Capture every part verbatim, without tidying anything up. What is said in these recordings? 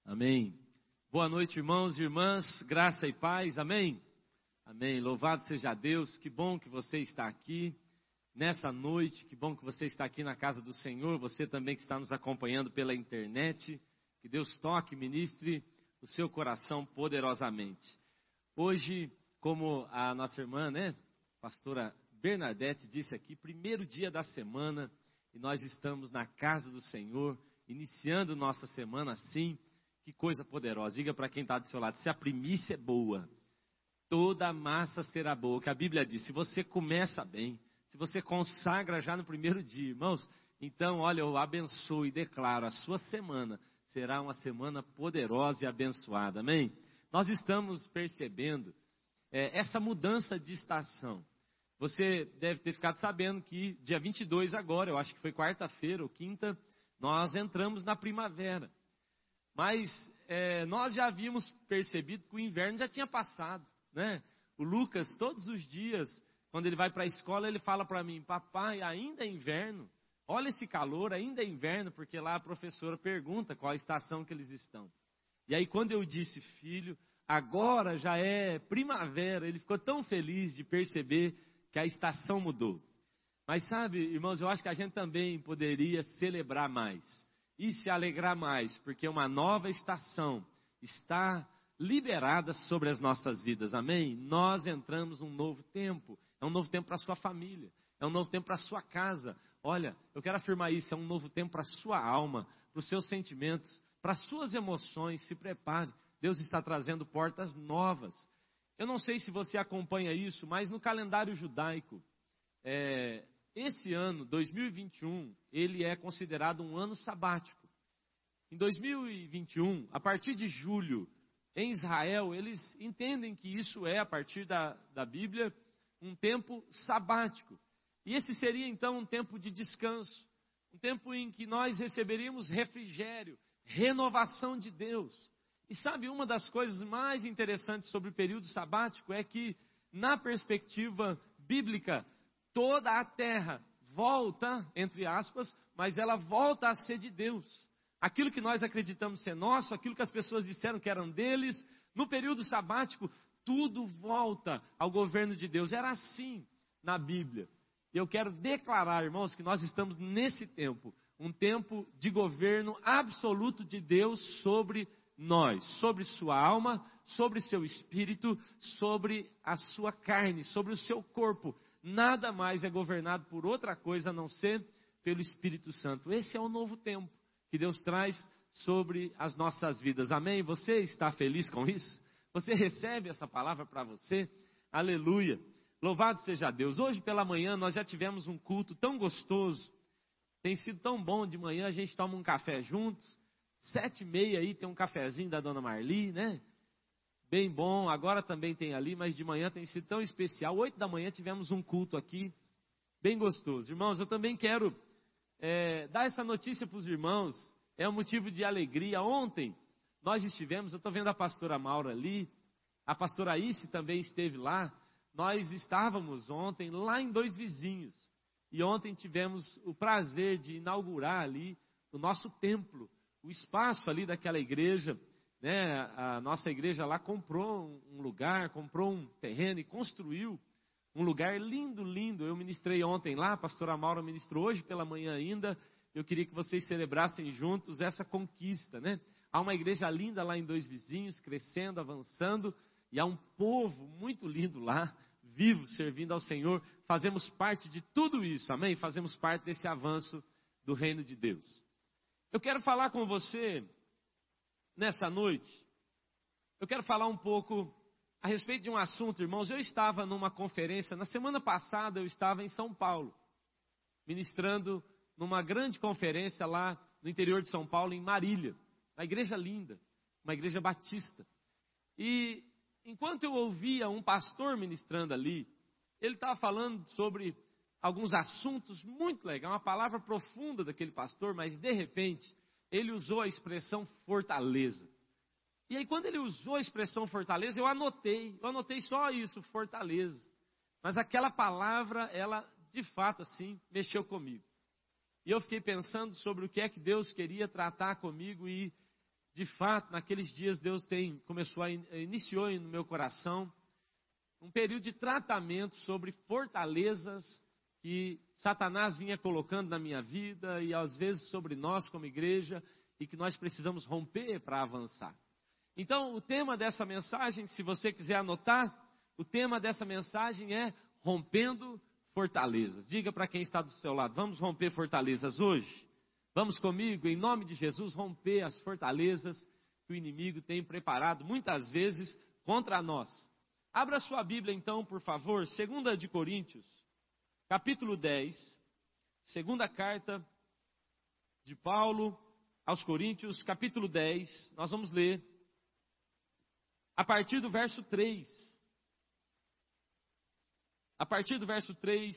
Amém. Boa noite, irmãos e irmãs, graça e paz, amém? Amém, louvado seja Deus, que bom que você está aqui nessa noite, que bom que você está aqui na casa do Senhor, você também que está nos acompanhando pela internet, que Deus toque e ministre o seu coração poderosamente. Hoje, como a nossa irmã, né, pastora Bernadette disse aqui, primeiro dia da semana, e nós estamos na casa do Senhor, iniciando nossa semana assim. Que coisa poderosa. Diga para quem está do seu lado, se a primícia é boa, toda a massa será boa. Que a Bíblia diz, se você começa bem, se você consagra já no primeiro dia, irmãos, então, olha, eu abençoo e declaro, a sua semana será uma semana poderosa e abençoada, amém? Nós estamos percebendo é, essa mudança de estação. Você deve ter ficado sabendo que dia vinte e dois agora, eu acho que foi quarta-feira ou quinta, nós entramos na primavera. Mas é, nós já havíamos percebido que o inverno já tinha passado, né? O Lucas, todos os dias, quando ele vai para a escola, ele fala para mim, papai, ainda é inverno? Olha esse calor, ainda é inverno, porque lá a professora pergunta qual a estação que eles estão. E aí quando eu disse, filho, agora já é primavera, ele ficou tão feliz de perceber que a estação mudou. Mas sabe, irmãos, eu acho que a gente também poderia celebrar mais. E se alegrar mais, porque uma nova estação está liberada sobre as nossas vidas, amém? Nós entramos num novo tempo, é um novo tempo para a sua família, é um novo tempo para a sua casa. Olha, eu quero afirmar isso, é um novo tempo para a sua alma, para os seus sentimentos, para as suas emoções, se prepare. Deus está trazendo portas novas. Eu não sei se você acompanha isso, mas no calendário judaico, é... esse ano, dois mil e vinte e um, ele é considerado um ano sabático. Em dois mil e vinte e um, a partir de julho, em Israel, eles entendem que isso é, a partir da, da Bíblia, um tempo sabático. E esse seria, então, um tempo de descanso. Um tempo em que nós receberíamos refrigério, renovação de Deus. E sabe, uma das coisas mais interessantes sobre o período sabático é que, na perspectiva bíblica, toda a terra volta, entre aspas, mas ela volta a ser de Deus. Aquilo que nós acreditamos ser nosso, aquilo que as pessoas disseram que eram deles, no período sabático, tudo volta ao governo de Deus. Era assim na Bíblia. E eu quero declarar, irmãos, que nós estamos nesse tempo, um tempo de governo absoluto de Deus sobre nós, sobre sua alma, sobre seu espírito, sobre a sua carne, sobre o seu corpo. Nada mais é governado por outra coisa a não ser pelo Espírito Santo. Esse é o novo tempo que Deus traz sobre as nossas vidas. Amém? Você está feliz com isso? Você recebe essa palavra para você? Aleluia! Louvado seja Deus. Hoje pela manhã nós já tivemos um culto tão gostoso. Tem sido tão bom de manhã, a gente toma um café juntos. Sete e meia aí tem um cafezinho da Dona Marli, né? Bem bom, agora também tem ali, mas de manhã tem sido tão especial. Oito da manhã tivemos um culto aqui, bem gostoso. Irmãos, eu também quero é, dar essa notícia para os irmãos, é um motivo de alegria. Ontem nós estivemos, eu estou vendo a pastora Maura ali, a pastora Ice também esteve lá. Nós estávamos ontem lá em Dois Vizinhos, e ontem tivemos o prazer de inaugurar ali o nosso templo, o espaço ali daquela igreja. Né, a nossa igreja lá comprou um lugar, comprou um terreno e construiu um lugar lindo, lindo. Eu ministrei ontem lá, a pastora Maura ministrou hoje pela manhã ainda. Eu queria que vocês celebrassem juntos essa conquista, né? Há uma igreja linda lá em Dois Vizinhos, crescendo, avançando, e há um povo muito lindo lá, vivo, servindo ao Senhor. Fazemos parte de tudo isso, amém? Fazemos parte desse avanço do reino de Deus. Eu quero falar com você nessa noite, eu quero falar um pouco a respeito de um assunto, irmãos. Eu estava numa conferência, na semana passada eu estava em São Paulo, ministrando numa grande conferência lá no interior de São Paulo, em Marília, uma igreja linda, uma igreja batista. E enquanto eu ouvia um pastor ministrando ali, ele estava falando sobre alguns assuntos muito legais, uma palavra profunda daquele pastor, mas de repente ele usou a expressão fortaleza. E aí quando ele usou a expressão fortaleza, eu anotei, eu anotei só isso, fortaleza. Mas aquela palavra, ela de fato assim, mexeu comigo. E eu fiquei pensando sobre o que é que Deus queria tratar comigo, e de fato, naqueles dias Deus tem, começou a, iniciou no meu coração um período de tratamento sobre fortalezas que Satanás vinha colocando na minha vida e às vezes sobre nós como igreja e que nós precisamos romper para avançar. Então, o tema dessa mensagem, se você quiser anotar, o tema dessa mensagem é rompendo fortalezas. Diga para quem está do seu lado, vamos romper fortalezas hoje? Vamos comigo, em nome de Jesus, romper as fortalezas que o inimigo tem preparado muitas vezes contra nós. Abra sua Bíblia então, por favor, segunda de Coríntios, capítulo dez, segunda carta de Paulo aos Coríntios, capítulo dez, nós vamos ler a partir do verso três. A partir do verso três,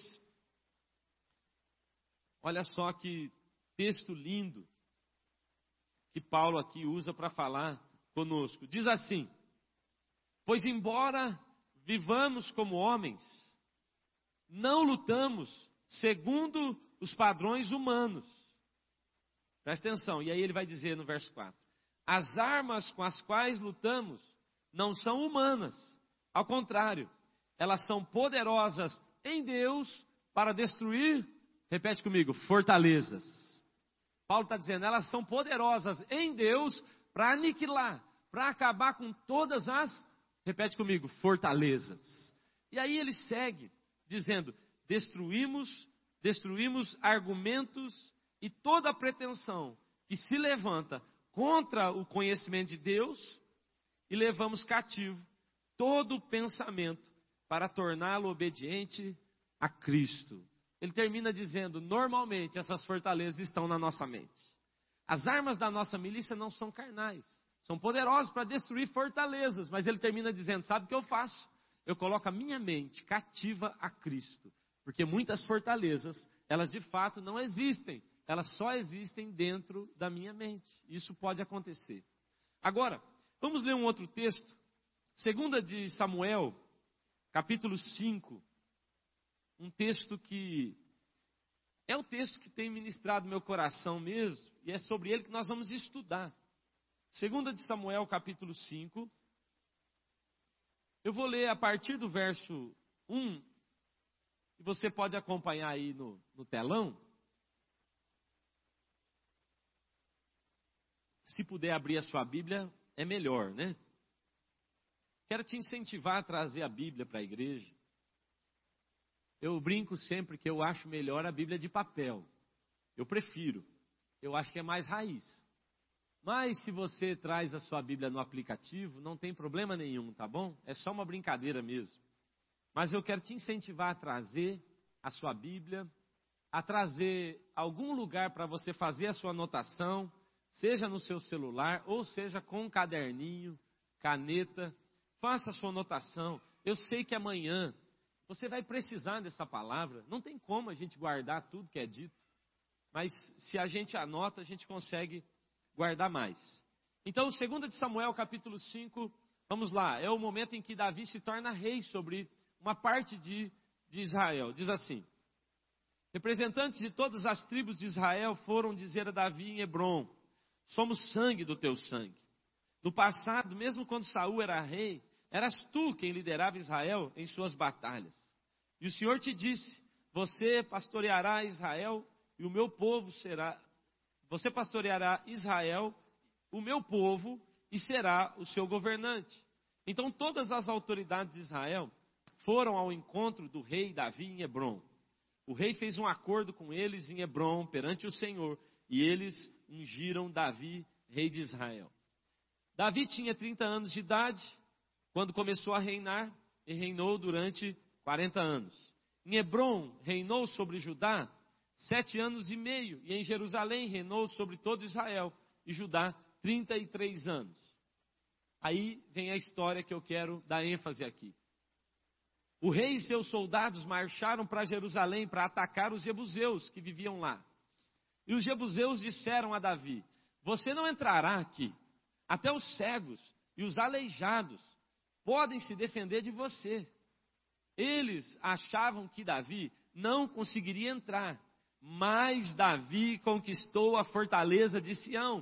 olha só que texto lindo que Paulo aqui usa para falar conosco. Diz assim: pois embora vivamos como homens, não lutamos segundo os padrões humanos. Presta atenção, e aí ele vai dizer no verso quatro: as armas com as quais lutamos não são humanas, ao contrário, elas são poderosas em Deus para destruir, repete comigo, fortalezas. Paulo está dizendo, elas são poderosas em Deus para aniquilar, para acabar com todas as, repete comigo, fortalezas. E aí ele segue dizendo, destruímos, destruímos argumentos e toda a pretensão que se levanta contra o conhecimento de Deus e levamos cativo todo o pensamento para torná-lo obediente a Cristo. Ele termina dizendo, normalmente essas fortalezas estão na nossa mente. As armas da nossa milícia não são carnais, são poderosas para destruir fortalezas, mas ele termina dizendo, sabe o que eu faço? Eu coloco a minha mente cativa a Cristo, porque muitas fortalezas, elas de fato não existem, elas só existem dentro da minha mente. Isso pode acontecer. Agora, vamos ler um outro texto, segunda de Samuel, capítulo cinco, um texto que é o texto que tem ministrado meu coração mesmo, e é sobre ele que nós vamos estudar. Segunda de Samuel, capítulo cinco, eu vou ler a partir do verso um, e você pode acompanhar aí no, no telão. Se puder abrir a sua Bíblia, é melhor, né? Quero te incentivar a trazer a Bíblia para a igreja. Eu brinco sempre que eu acho melhor a Bíblia de papel. Eu prefiro. Eu acho que é mais raiz. Mas se você traz a sua Bíblia no aplicativo, não tem problema nenhum, tá bom? É só uma brincadeira mesmo. Mas eu quero te incentivar a trazer a sua Bíblia, a trazer algum lugar para você fazer a sua anotação, seja no seu celular, ou seja com um caderninho, caneta. Faça a sua anotação. Eu sei que amanhã você vai precisar dessa palavra. Não tem como a gente guardar tudo que é dito. Mas se a gente anota, a gente consegue guardar mais. Então, segunda de Samuel, capítulo cinco, vamos lá. É o momento em que Davi se torna rei sobre uma parte de, de Israel. Diz assim: representantes de todas as tribos de Israel foram dizer a Davi em Hebrom, somos sangue do teu sangue. No passado, mesmo quando Saul era rei, eras tu quem liderava Israel em suas batalhas. E o Senhor te disse, você pastoreará Israel e o meu povo será... Você pastoreará Israel, o meu povo, e será o seu governante. Então todas as autoridades de Israel foram ao encontro do rei Davi em Hebrom. O rei fez um acordo com eles em Hebrom, perante o Senhor, e eles ungiram Davi, rei de Israel. Davi tinha trinta anos de idade quando começou a reinar, e reinou durante quarenta anos. Em Hebrom, reinou sobre Judá sete anos e meio, e em Jerusalém reinou sobre todo Israel e Judá trinta e três anos. Aí vem a história que eu quero dar ênfase aqui. O rei e seus soldados marcharam para Jerusalém para atacar os jebuseus que viviam lá. E os jebuseus disseram a Davi, você não entrará aqui, até os cegos e os aleijados podem se defender de você. Eles achavam que Davi não conseguiria entrar, mas Davi conquistou a fortaleza de Sião,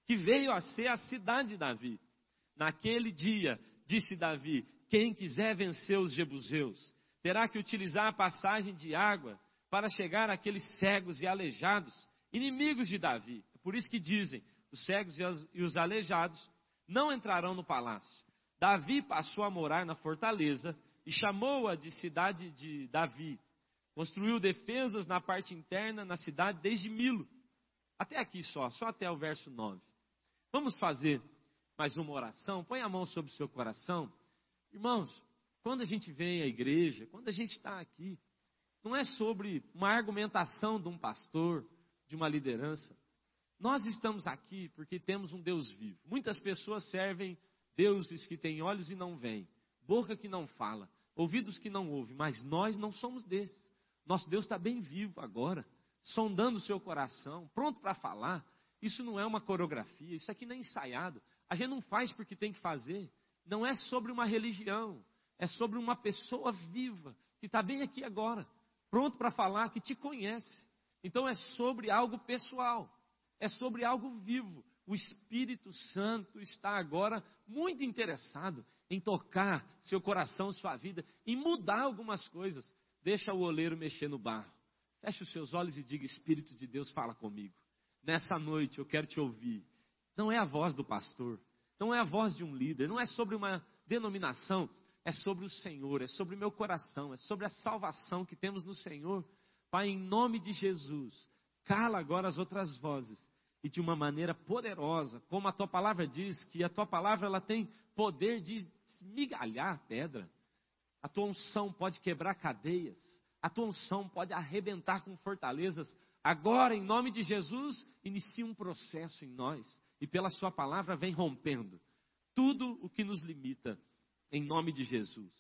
que veio a ser a cidade de Davi. Naquele dia, disse Davi, quem quiser vencer os jebuseus, terá que utilizar a passagem de água para chegar àqueles cegos e aleijados, inimigos de Davi. É por isso que dizem, os cegos e os aleijados não entrarão no palácio. Davi passou a morar na fortaleza e chamou-a de cidade de Davi. Construiu defesas na parte interna na cidade desde Milo. Até aqui só, só até o verso nove. Vamos fazer mais uma oração? Põe a mão sobre o seu coração. Irmãos, quando a gente vem à igreja, quando a gente está aqui, não é sobre uma argumentação de um pastor, de uma liderança. Nós estamos aqui porque temos um Deus vivo. Muitas pessoas servem deuses que têm olhos e não veem, boca que não fala, ouvidos que não ouvem, mas nós não somos desses. Nosso Deus está bem vivo agora, sondando o seu coração, pronto para falar. Isso não é uma coreografia, isso aqui não é ensaiado. A gente não faz porque tem que fazer. Não é sobre uma religião, é sobre uma pessoa viva, que está bem aqui agora, pronto para falar, que te conhece. Então é sobre algo pessoal, é sobre algo vivo. O Espírito Santo está agora muito interessado em tocar seu coração, sua vida, em mudar algumas coisas. Deixa o oleiro mexer no barro. Feche os seus olhos e diga, Espírito de Deus, fala comigo. Nessa noite eu quero te ouvir. Não é a voz do pastor, não é a voz de um líder, não é sobre uma denominação, é sobre o Senhor, é sobre o meu coração, é sobre a salvação que temos no Senhor. Pai, em nome de Jesus, cala agora as outras vozes e de uma maneira poderosa, como a tua palavra diz, que a tua palavra ela tem poder de esmigalhar a pedra. A tua unção pode quebrar cadeias, a tua unção pode arrebentar com fortalezas. Agora, em nome de Jesus, inicia um processo em nós e pela sua palavra vem rompendo tudo o que nos limita, em nome de Jesus.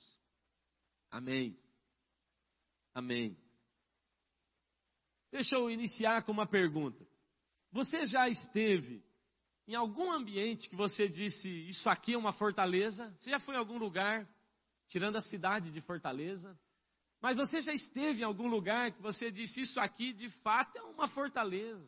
Amém. Amém. Deixa eu iniciar com uma pergunta. Você já esteve em algum ambiente que você disse, isso aqui é uma fortaleza? Você já foi em algum lugar, tirando a cidade de Fortaleza? Mas você já esteve em algum lugar que você disse, isso aqui de fato é uma fortaleza?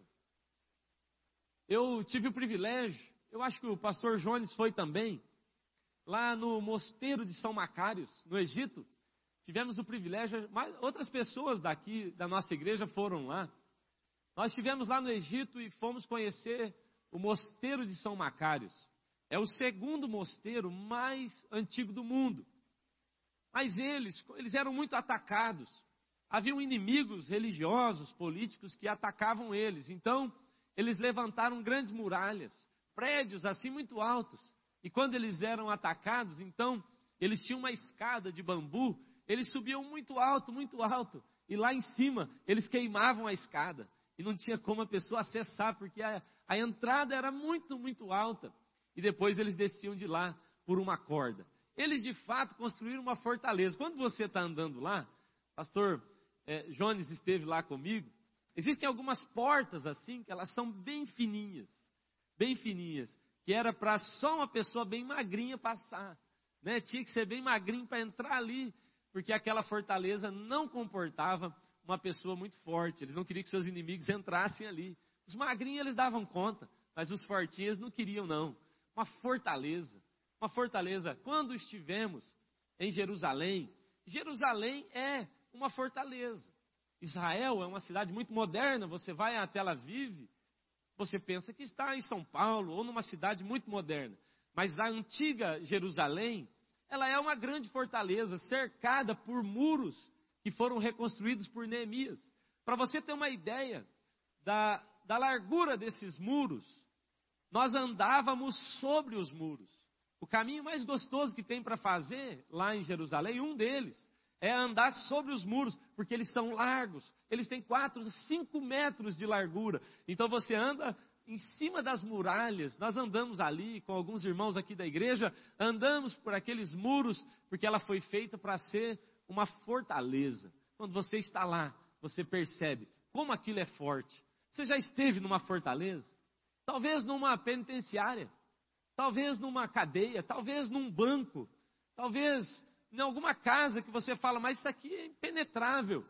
Eu tive o privilégio, eu acho que o pastor Jones foi também, lá no mosteiro de São Macários, no Egito. Tivemos o privilégio, mas outras pessoas daqui, da nossa igreja, foram lá. Nós estivemos lá no Egito e fomos conhecer o mosteiro de São Macários. É o segundo mosteiro mais antigo do mundo. Mas eles, eles eram muito atacados. Haviam inimigos religiosos, políticos que atacavam eles. Então, eles levantaram grandes muralhas, prédios assim muito altos. E quando eles eram atacados, então, eles tinham uma escada de bambu. Eles subiam muito alto, muito alto. E lá em cima, eles queimavam a escada. E não tinha como a pessoa acessar, porque a, a entrada era muito, muito alta. E depois eles desciam de lá por uma corda. Eles de fato construíram uma fortaleza. Quando você está andando lá, pastor é, Jones esteve lá comigo, existem algumas portas assim, que elas são bem fininhas, bem fininhas, que era para só uma pessoa bem magrinha passar, né? Tinha que ser bem magrinho para entrar ali, porque aquela fortaleza não comportava uma pessoa muito forte. Eles não queriam que seus inimigos entrassem ali. Os magrinhos eles davam conta, mas os fortinhos não queriam não. Uma fortaleza, uma fortaleza. Quando estivemos em Jerusalém, Jerusalém é uma fortaleza. Israel é uma cidade muito moderna. Você vai a Tel Aviv, você pensa que está em São Paulo ou numa cidade muito moderna. Mas a antiga Jerusalém, ela é uma grande fortaleza, cercada por muros que foram reconstruídos por Neemias. Para você ter uma ideia da, da largura desses muros, nós andávamos sobre os muros. O caminho mais gostoso que tem para fazer lá em Jerusalém, um deles, é andar sobre os muros, porque eles são largos, eles têm quatro, cinco metros de largura. Então você anda em cima das muralhas. Nós andamos ali com alguns irmãos aqui da igreja, andamos por aqueles muros, porque ela foi feita para ser uma fortaleza. Quando você está lá, você percebe como aquilo é forte. Você já esteve numa fortaleza? Talvez numa penitenciária, talvez numa cadeia, talvez num banco, talvez em alguma casa que você fala, mas isso aqui é impenetrável.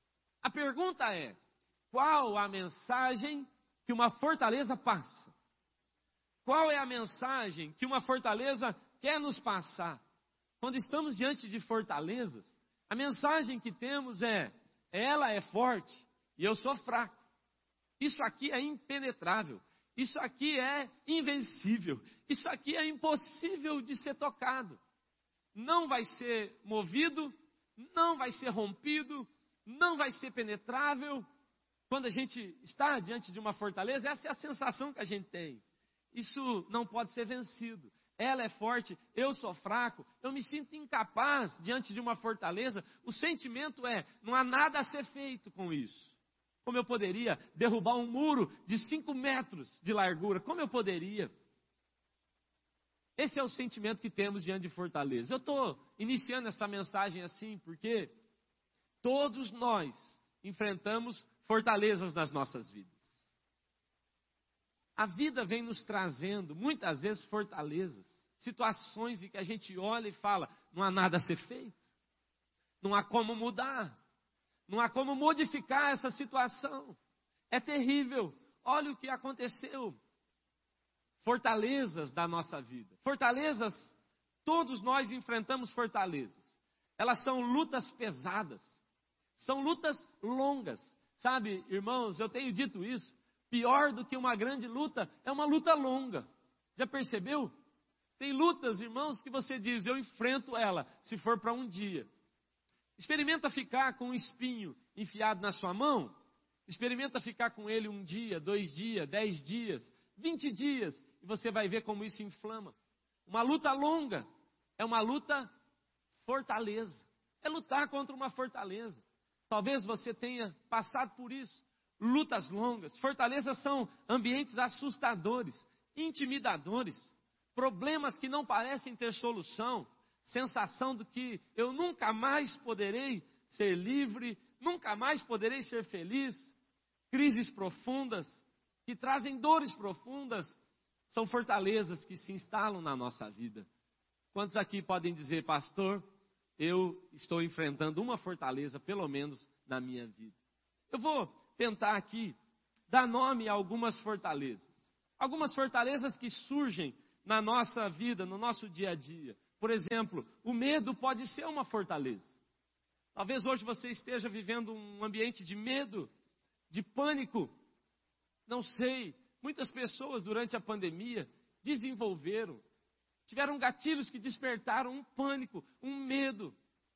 A pergunta é, qual a mensagem que uma fortaleza passa? Qual é a mensagem que uma fortaleza quer nos passar? Quando estamos diante de fortalezas, a mensagem que temos é: ela é forte e eu sou fraco. Isso aqui é impenetrável. Isso aqui é invencível. Isso aqui é impossível de ser tocado. Não vai ser movido, não vai ser rompido, não vai ser penetrável. Quando a gente está diante de uma fortaleza, essa é a sensação que a gente tem. Isso não pode ser vencido. Ela é forte, eu sou fraco, eu me sinto incapaz diante de uma fortaleza. O sentimento é: não há nada a ser feito com isso. Como eu poderia derrubar um muro de cinco metros de largura? Como eu poderia? Esse é o sentimento que temos diante de fortaleza. Eu estou iniciando essa mensagem assim porque todos nós enfrentamos fortalezas nas nossas vidas. A vida vem nos trazendo, muitas vezes, fortalezas, situações em que a gente olha e fala: não há nada a ser feito, não há como mudar, não há como modificar essa situação, é terrível, olha o que aconteceu. Fortalezas da nossa vida, fortalezas, todos nós enfrentamos fortalezas, elas são lutas pesadas, são lutas longas, sabe, irmãos, eu tenho dito isso, pior do que uma grande luta é uma luta longa, já percebeu? Tem lutas, irmãos, que você diz: eu enfrento ela, se for para um dia. Experimenta ficar com um espinho enfiado na sua mão, experimenta ficar com ele um dia, dois dias, dez dias, vinte dias, e você vai ver como isso inflama. Uma luta longa é uma luta fortaleza, é lutar contra uma fortaleza. Talvez você tenha passado por isso, lutas longas. Fortalezas são ambientes assustadores, intimidadores, problemas que não parecem ter solução, sensação de que eu nunca mais poderei ser livre, nunca mais poderei ser feliz, crises profundas, que trazem dores profundas, são fortalezas que se instalam na nossa vida. Quantos aqui podem dizer: pastor, eu estou enfrentando uma fortaleza, pelo menos na minha vida? Eu vou tentar aqui dar nome a algumas fortalezas. Algumas fortalezas que surgem na nossa vida, no nosso dia a dia. Por exemplo, o medo pode ser uma fortaleza. Talvez hoje você esteja vivendo um ambiente de medo, de pânico. Não sei, muitas pessoas durante a pandemia desenvolveram, tiveram gatilhos que despertaram um pânico, um medo.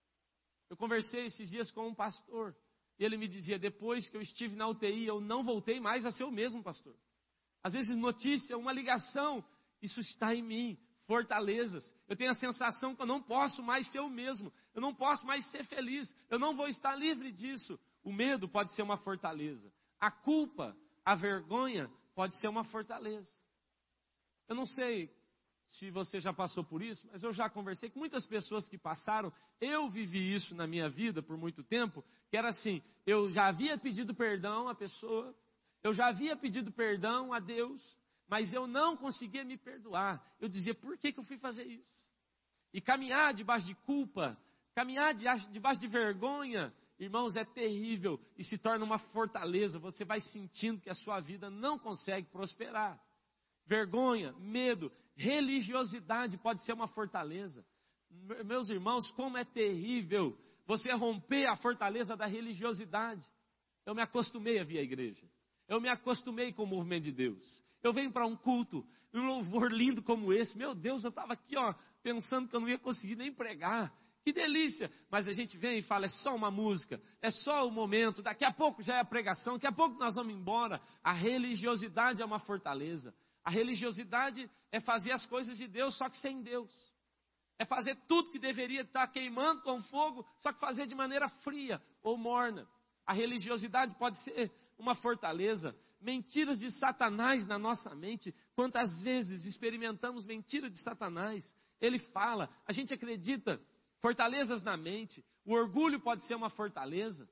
Eu conversei esses dias com um pastor, e ele me dizia: depois que eu estive na U T I, eu não voltei mais a ser o mesmo, pastor. Às vezes notícia, uma ligação, isso está em mim, fortalezas. Eu tenho a sensação que eu não posso mais ser o mesmo, eu não posso mais ser feliz, eu não vou estar livre disso. O medo pode ser uma fortaleza, a culpa, a vergonha pode ser uma fortaleza. Eu não sei se você já passou por isso, mas eu já conversei com muitas pessoas que passaram. Eu vivi isso na minha vida por muito tempo, que era assim: eu já havia pedido perdão à pessoa, eu já havia pedido perdão a Deus, mas eu não conseguia me perdoar. Eu dizia: por que que eu fui fazer isso? E caminhar debaixo de culpa, caminhar debaixo de vergonha, irmãos, é terrível e se torna uma fortaleza. Você vai sentindo que a sua vida não consegue prosperar. Vergonha, medo, religiosidade pode ser uma fortaleza. Meus irmãos, como é terrível você romper a fortaleza da religiosidade. Eu me acostumei a vir à igreja, eu me acostumei com o movimento de Deus. Eu venho para um culto, um louvor lindo como esse, meu Deus, eu estava aqui ó, pensando que eu não ia conseguir nem pregar. Que delícia, mas a gente vem e fala: é só uma música, é só o momento, daqui a pouco já é a pregação, daqui a pouco nós vamos embora. A religiosidade é uma fortaleza. A religiosidade é fazer as coisas de Deus, só que sem Deus. É fazer tudo que deveria estar queimando com fogo, só que fazer de maneira fria ou morna. A religiosidade pode ser uma fortaleza. Mentiras de Satanás na nossa mente. Quantas vezes experimentamos mentiras de Satanás? Ele fala, a gente acredita. Fortalezas na mente. O orgulho pode ser uma fortaleza.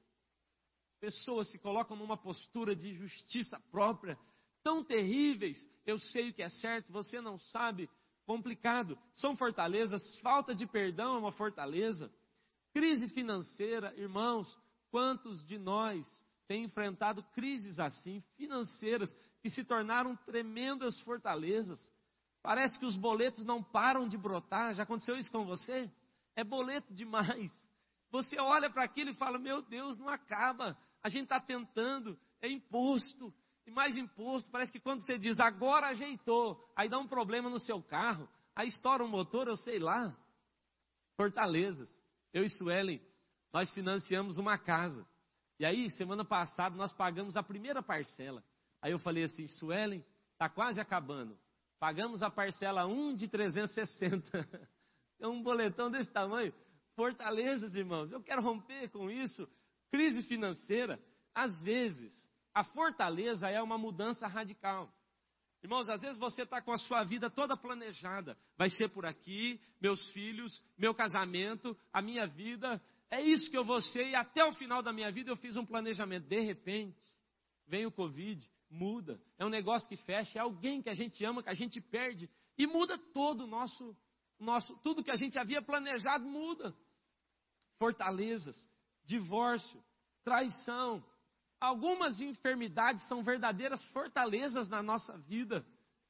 Pessoas se colocam numa postura de justiça própria, tão terríveis. Eu sei o que é certo, você não sabe. Complicado. São fortalezas. Falta de perdão é uma fortaleza. Crise financeira, irmãos, quantos de nós têm enfrentado crises assim, financeiras, que se tornaram tremendas fortalezas? Parece que os boletos não param de brotar. Já aconteceu isso com você? É boleto demais. Você olha para aquilo e fala, meu Deus, não acaba. A gente está tentando, é imposto, e mais imposto. Parece que quando você diz, agora ajeitou, aí dá um problema no seu carro, aí estoura um motor, eu sei lá. Fortalezas. Eu e Suelen, nós financiamos uma casa. E aí, semana passada, nós pagamos a primeira parcela. Aí eu falei assim, Suelen, está quase acabando. Pagamos a parcela um de trezentos e sessenta. É um boletão desse tamanho. Fortalezas, irmãos. Eu quero romper com isso. Crise financeira. Às vezes, a fortaleza é uma mudança radical. Irmãos, às vezes você está com a sua vida toda planejada. Vai ser por aqui, meus filhos, meu casamento, a minha vida. É isso que eu vou ser. E até o final da minha vida eu fiz um planejamento. De repente, vem o Covid, muda. É um negócio que fecha. É alguém que a gente ama, que a gente perde. E muda todo o nosso... Nosso, tudo que a gente havia planejado muda. Fortalezas, divórcio, traição. Algumas enfermidades são verdadeiras fortalezas na nossa vida.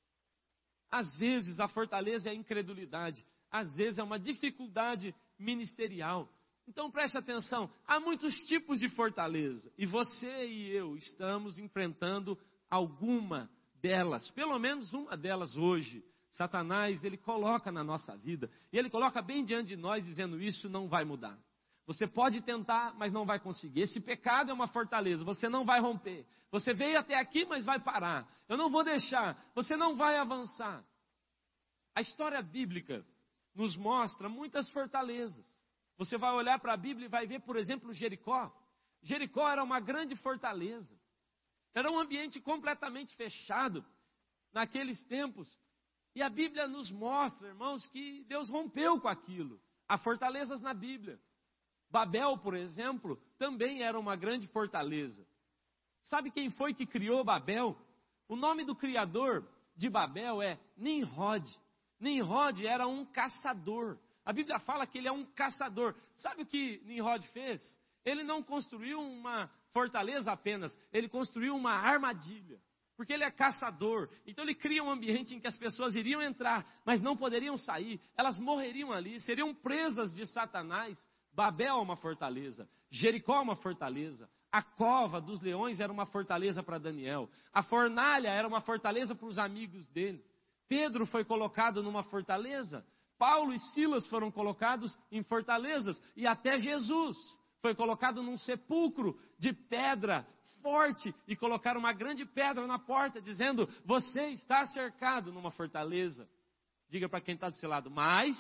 Às vezes a fortaleza é a incredulidade. Às vezes é uma dificuldade ministerial. Então preste atenção, há muitos tipos de fortaleza. E você e eu estamos enfrentando alguma delas. Pelo menos uma delas hoje. Satanás, ele coloca na nossa vida, e ele coloca bem diante de nós, dizendo, isso não vai mudar. Você pode tentar, mas não vai conseguir. Esse pecado é uma fortaleza, você não vai romper. Você veio até aqui, mas vai parar. Eu não vou deixar, você não vai avançar. A história bíblica nos mostra muitas fortalezas. Você vai olhar para a Bíblia e vai ver, por exemplo, Jericó. Jericó era uma grande fortaleza. Era um ambiente completamente fechado naqueles tempos. E a Bíblia nos mostra, irmãos, que Deus rompeu com aquilo. Há fortalezas na Bíblia. Babel, por exemplo, também era uma grande fortaleza. Sabe quem foi que criou Babel? O nome do criador de Babel é Nimrod. Nimrod era um caçador. A Bíblia fala que ele é um caçador. Sabe o que Nimrod fez? Ele não construiu uma fortaleza apenas, ele construiu uma armadilha. Porque ele é caçador, então ele cria um ambiente em que as pessoas iriam entrar, mas não poderiam sair, elas morreriam ali, seriam presas de Satanás. Babel é uma fortaleza, Jericó é uma fortaleza, a cova dos leões era uma fortaleza para Daniel, a fornalha era uma fortaleza para os amigos dele. Pedro foi colocado numa fortaleza, Paulo e Silas foram colocados em fortalezas, e até Jesus foi colocado num sepulcro de pedra forte, e colocaram uma grande pedra na porta, dizendo, você está cercado numa fortaleza. Diga para quem está do seu lado, mas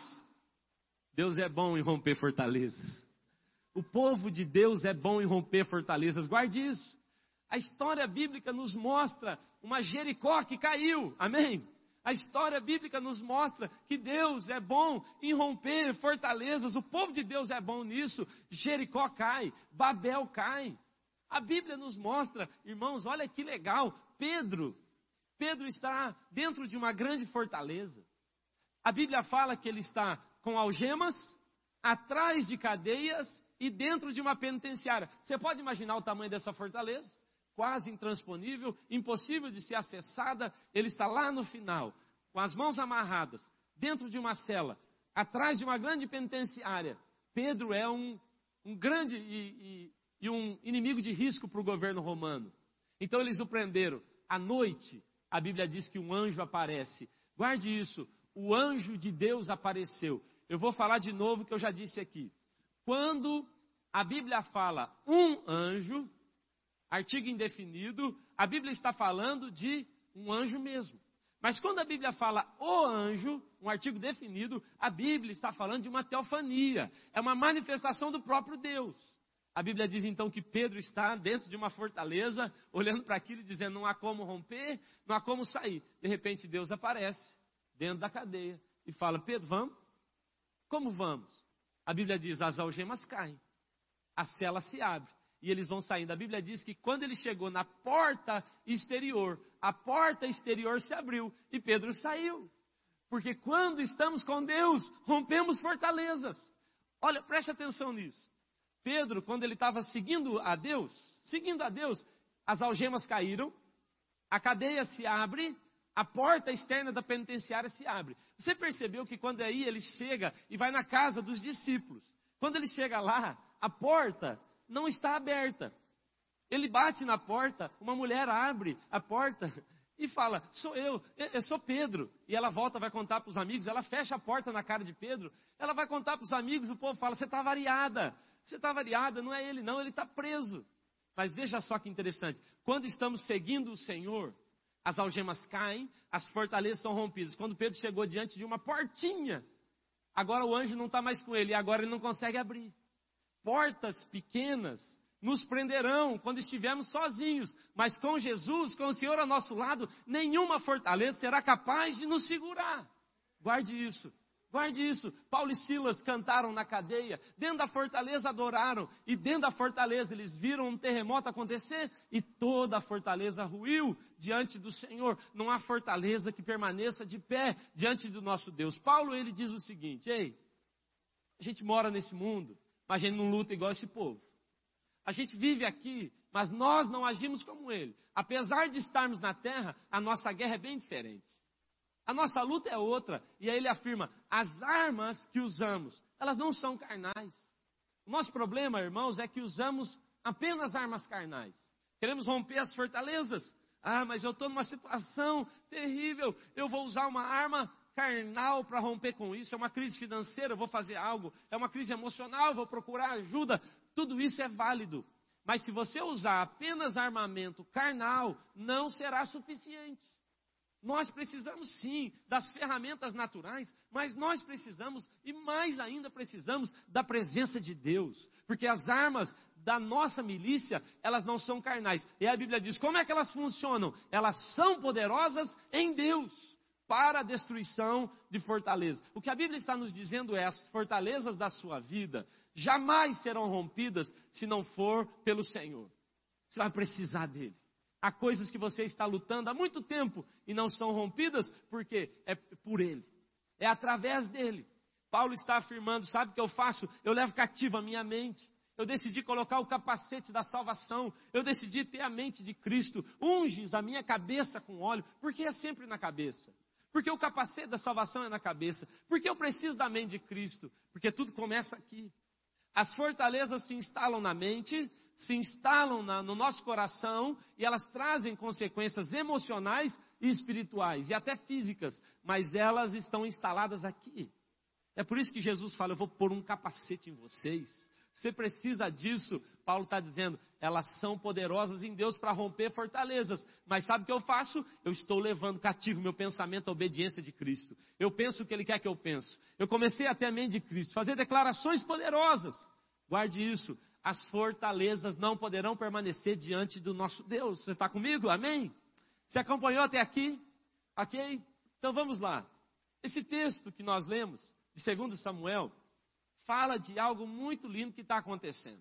Deus é bom em romper fortalezas. O povo de Deus é bom em romper fortalezas, guarde isso. A história bíblica nos mostra uma Jericó que caiu, amém? A história bíblica nos mostra que Deus é bom em romper fortalezas, o povo de Deus é bom nisso. Jericó cai, Babel cai. A Bíblia nos mostra, irmãos, olha que legal, Pedro, Pedro está dentro de uma grande fortaleza. A Bíblia fala que ele está com algemas, atrás de cadeias e dentro de uma penitenciária. Você pode imaginar o tamanho dessa fortaleza? Quase intransponível, impossível de ser acessada. Ele está lá no final, com as mãos amarradas, dentro de uma cela, atrás de uma grande penitenciária. Pedro é um, um grande e... e e um inimigo de risco para o governo romano. Então eles o prenderam. À noite, a Bíblia diz que um anjo aparece. Guarde isso, o anjo de Deus apareceu. Eu vou falar de novo o que eu já disse aqui. Quando a Bíblia fala um anjo, artigo indefinido, a Bíblia está falando de um anjo mesmo. Mas quando a Bíblia fala o anjo, um artigo definido, a Bíblia está falando de uma teofania. É uma manifestação do próprio Deus. A Bíblia diz então que Pedro está dentro de uma fortaleza, olhando para aquilo e dizendo, não há como romper, não há como sair. De repente Deus aparece dentro da cadeia e fala, Pedro, vamos? Como vamos? A Bíblia diz, as algemas caem, a cela se abre e eles vão saindo. A Bíblia diz que quando ele chegou na porta exterior, a porta exterior se abriu e Pedro saiu. Porque quando estamos com Deus, rompemos fortalezas. Olha, preste atenção nisso. Pedro, quando ele estava seguindo a Deus, seguindo a Deus, as algemas caíram, a cadeia se abre, A porta externa da penitenciária se abre. Você percebeu que quando aí ele chega e vai na casa dos discípulos, quando ele chega lá, a porta não está aberta. Ele bate na porta, uma mulher abre a porta e fala, sou eu, eu sou Pedro. E ela volta, vai contar para os amigos, ela fecha a porta na cara de Pedro, ela vai contar para os amigos, o povo fala, você está variada, você está variada, não é ele não, ele está preso. Mas veja só que interessante, quando estamos seguindo o Senhor, as algemas caem, as fortalezas são rompidas. Quando Pedro chegou diante de uma portinha, agora o anjo não está mais com ele, e agora ele não consegue abrir. Portas pequenas nos prenderão quando estivermos sozinhos, mas com Jesus, com o Senhor ao nosso lado, nenhuma fortaleza será capaz de nos segurar. Guarde isso, guarde isso. Paulo e Silas cantaram na cadeia, dentro da fortaleza adoraram, e dentro da fortaleza eles viram um terremoto acontecer, e toda a fortaleza ruiu diante do Senhor. Não há fortaleza que permaneça de pé diante do nosso Deus. Paulo, ele diz o seguinte, ei, a gente mora nesse mundo, mas a gente não luta igual esse povo. A gente vive aqui, mas nós não agimos como ele. Apesar de estarmos na terra, a nossa guerra é bem diferente. A nossa luta é outra. E aí ele afirma, as armas que usamos, elas não são carnais. O nosso problema, irmãos, é que usamos apenas armas carnais. Queremos romper as fortalezas. Ah, mas eu estou numa situação terrível. Eu vou usar uma arma carnal para romper com isso. É uma crise financeira, eu vou fazer algo. É uma crise emocional, eu vou procurar ajuda. Tudo isso é válido. Mas se você usar apenas armamento carnal, não será suficiente. Nós precisamos sim das ferramentas naturais, mas nós precisamos, e mais ainda precisamos, da presença de Deus. Porque as armas da nossa milícia, elas não são carnais. E a Bíblia diz, como é que elas funcionam? Elas são poderosas em Deus para a destruição de fortalezas. O que a Bíblia está nos dizendo é, as fortalezas da sua vida jamais serão rompidas se não for pelo Senhor. Você vai precisar dele. Há coisas que você está lutando há muito tempo e não estão rompidas, porque é por ele, é através dele. Paulo está afirmando, sabe o que eu faço? Eu levo cativo a minha mente. Eu decidi colocar o capacete da salvação. Eu decidi ter a mente de Cristo. Unges a minha cabeça com óleo, porque é sempre na cabeça. Porque o capacete da salvação é na cabeça. Porque eu preciso da mente de Cristo. Porque tudo começa aqui. As fortalezas se instalam na mente, se instalam na, no nosso coração, e elas trazem consequências emocionais e espirituais, e até físicas, mas elas estão instaladas aqui. É por isso que Jesus fala, eu vou pôr um capacete em vocês. Você precisa disso. Paulo está dizendo, elas são poderosas em Deus para romper fortalezas. Mas sabe o que eu faço? Eu estou levando cativo meu pensamento à obediência de Cristo. Eu penso o que Ele quer que eu penso. Eu comecei a ter a mente de Cristo, fazer declarações poderosas. Guarde isso. As fortalezas não poderão permanecer diante do nosso Deus. Você está comigo? Amém? Você acompanhou até aqui? Ok? Então vamos lá. Esse texto que nós lemos, de segundo Samuel, fala de algo muito lindo que está acontecendo.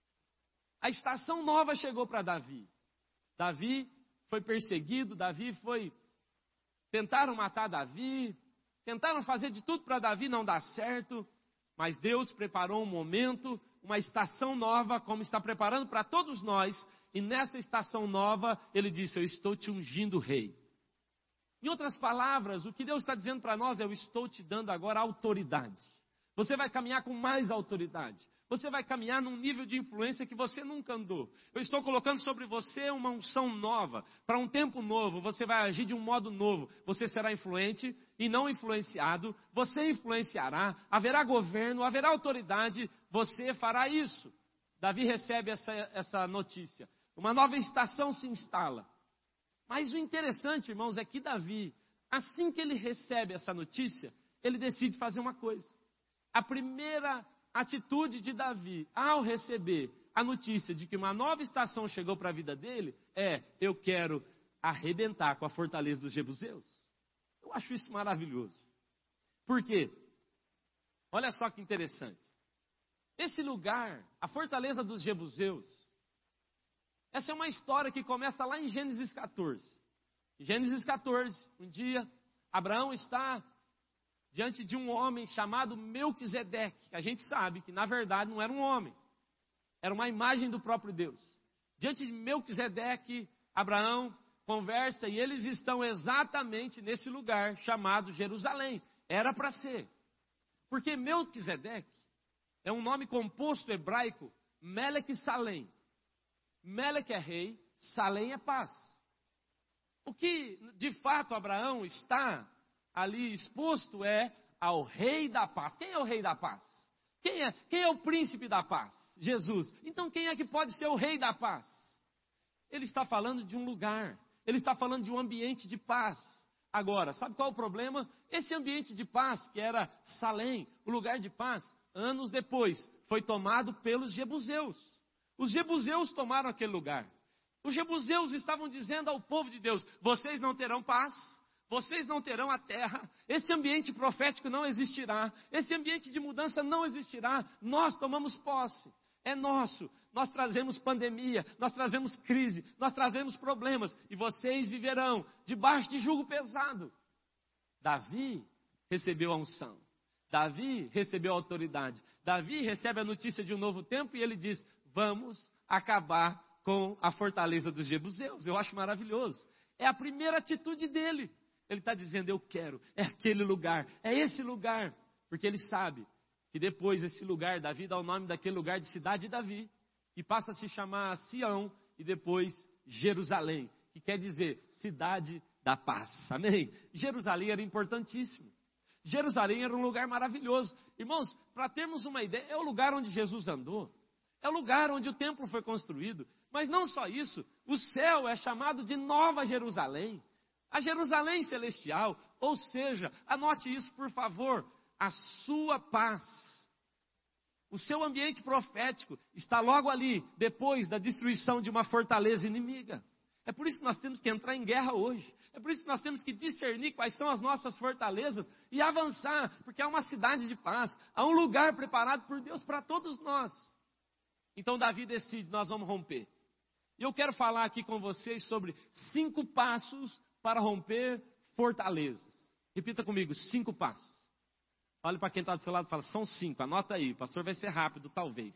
A estação nova chegou para Davi. Davi foi perseguido, Davi foi... Tentaram matar Davi, tentaram fazer de tudo para Davi não dar certo, mas Deus preparou um momento, uma estação nova, como está preparando para todos nós, e nessa estação nova, Ele disse, eu estou te ungindo rei. Em outras palavras, o que Deus está dizendo para nós é, eu estou te dando agora autoridade. Você vai caminhar com mais autoridade. Você vai caminhar num nível de influência que você nunca andou. Eu estou colocando sobre você uma unção nova. Para um tempo novo, você vai agir de um modo novo. Você será influente e não influenciado. Você influenciará. Haverá governo, haverá autoridade. Você fará isso. Davi recebe essa, essa notícia. Uma nova estação se instala. Mas o interessante, irmãos, é que Davi, assim que ele recebe essa notícia, ele decide fazer uma coisa. A primeira atitude de Davi, ao receber a notícia de que uma nova estação chegou para a vida dele, é, eu quero arrebentar com a fortaleza dos jebuseus. Eu acho isso maravilhoso. Por quê? Olha só que interessante. Esse lugar, a fortaleza dos jebuseus, essa é uma história que começa lá em Gênesis catorze. Em Gênesis catorze, um dia, Abraão está diante de um homem chamado Melquisedeque, que a gente sabe que na verdade não era um homem, era uma imagem do próprio Deus. Diante de Melquisedeque, Abraão conversa e eles estão exatamente nesse lugar chamado Jerusalém. Era para ser. Porque Melquisedeque é um nome composto hebraico, Melech Salém. Melech é rei, Salém é paz. O que de fato Abraão está ali exposto é ao rei da paz. Quem é o rei da paz? Quem é, quem é o príncipe da paz? Jesus. Então quem é que pode ser o rei da paz? Ele está falando de um lugar, ele está falando de um ambiente de paz. Agora, sabe qual é o problema? Esse ambiente de paz, que era Salém, o lugar de paz, anos depois, foi tomado pelos jebuseus. Os jebuseus tomaram aquele lugar. Os jebuseus estavam dizendo ao povo de Deus: vocês não terão paz, vocês não terão a terra, esse ambiente profético não existirá, esse ambiente de mudança não existirá, nós tomamos posse, é nosso, nós trazemos pandemia, nós trazemos crise, nós trazemos problemas, e vocês viverão debaixo de jugo pesado. Davi recebeu a unção, Davi recebeu a autoridade, Davi recebe a notícia de um novo tempo e ele diz: vamos acabar com a fortaleza dos jebuseus. Eu acho maravilhoso, é a primeira atitude dele. Ele está dizendo: eu quero, é aquele lugar, é esse lugar, porque ele sabe que depois esse lugar, Davi dá o nome daquele lugar de cidade de Davi, que passa a se chamar Sião e depois Jerusalém, que quer dizer cidade da paz, amém? Jerusalém era importantíssimo, Jerusalém era um lugar maravilhoso, irmãos, para termos uma ideia, é o lugar onde Jesus andou, é o lugar onde o templo foi construído, mas não só isso, o céu é chamado de Nova Jerusalém, a Jerusalém celestial, ou seja, anote isso por favor, a sua paz, o seu ambiente profético está logo ali, depois da destruição de uma fortaleza inimiga. É por isso que nós temos que entrar em guerra hoje, é por isso que nós temos que discernir quais são as nossas fortalezas e avançar, porque há uma cidade de paz, há um lugar preparado por Deus para todos nós. Então Davi decide: nós vamos romper. E eu quero falar aqui com vocês sobre cinco passos para romper fortalezas. Repita comigo: cinco passos. Olhe para quem está do seu lado e fala: são cinco, anota aí, o pastor vai ser rápido, talvez.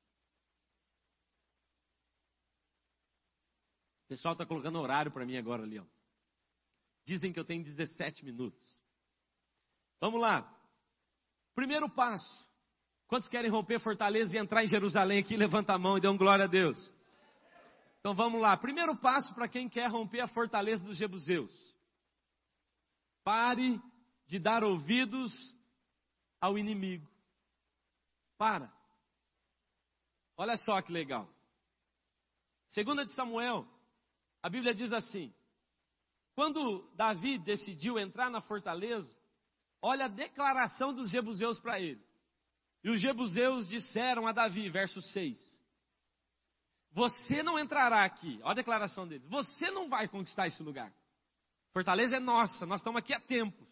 O pessoal está colocando horário para mim agora ali, ó. Dizem que eu tenho dezessete minutos. Vamos lá. Primeiro passo. Quantos querem romper fortaleza e entrar em Jerusalém aqui? Levanta a mão e dê um glória a Deus. Então vamos lá. Primeiro passo para quem quer romper a fortaleza dos jebuseus: pare de dar ouvidos ao inimigo. Para. Olha só que legal. Segunda de Samuel, a Bíblia diz assim: quando Davi decidiu entrar na fortaleza, olha a declaração dos jebuseus para ele. E os jebuseus disseram a Davi, verso seis: você não entrará aqui. Olha a declaração deles: você não vai conquistar esse lugar. Fortaleza é nossa, nós estamos aqui há tempos.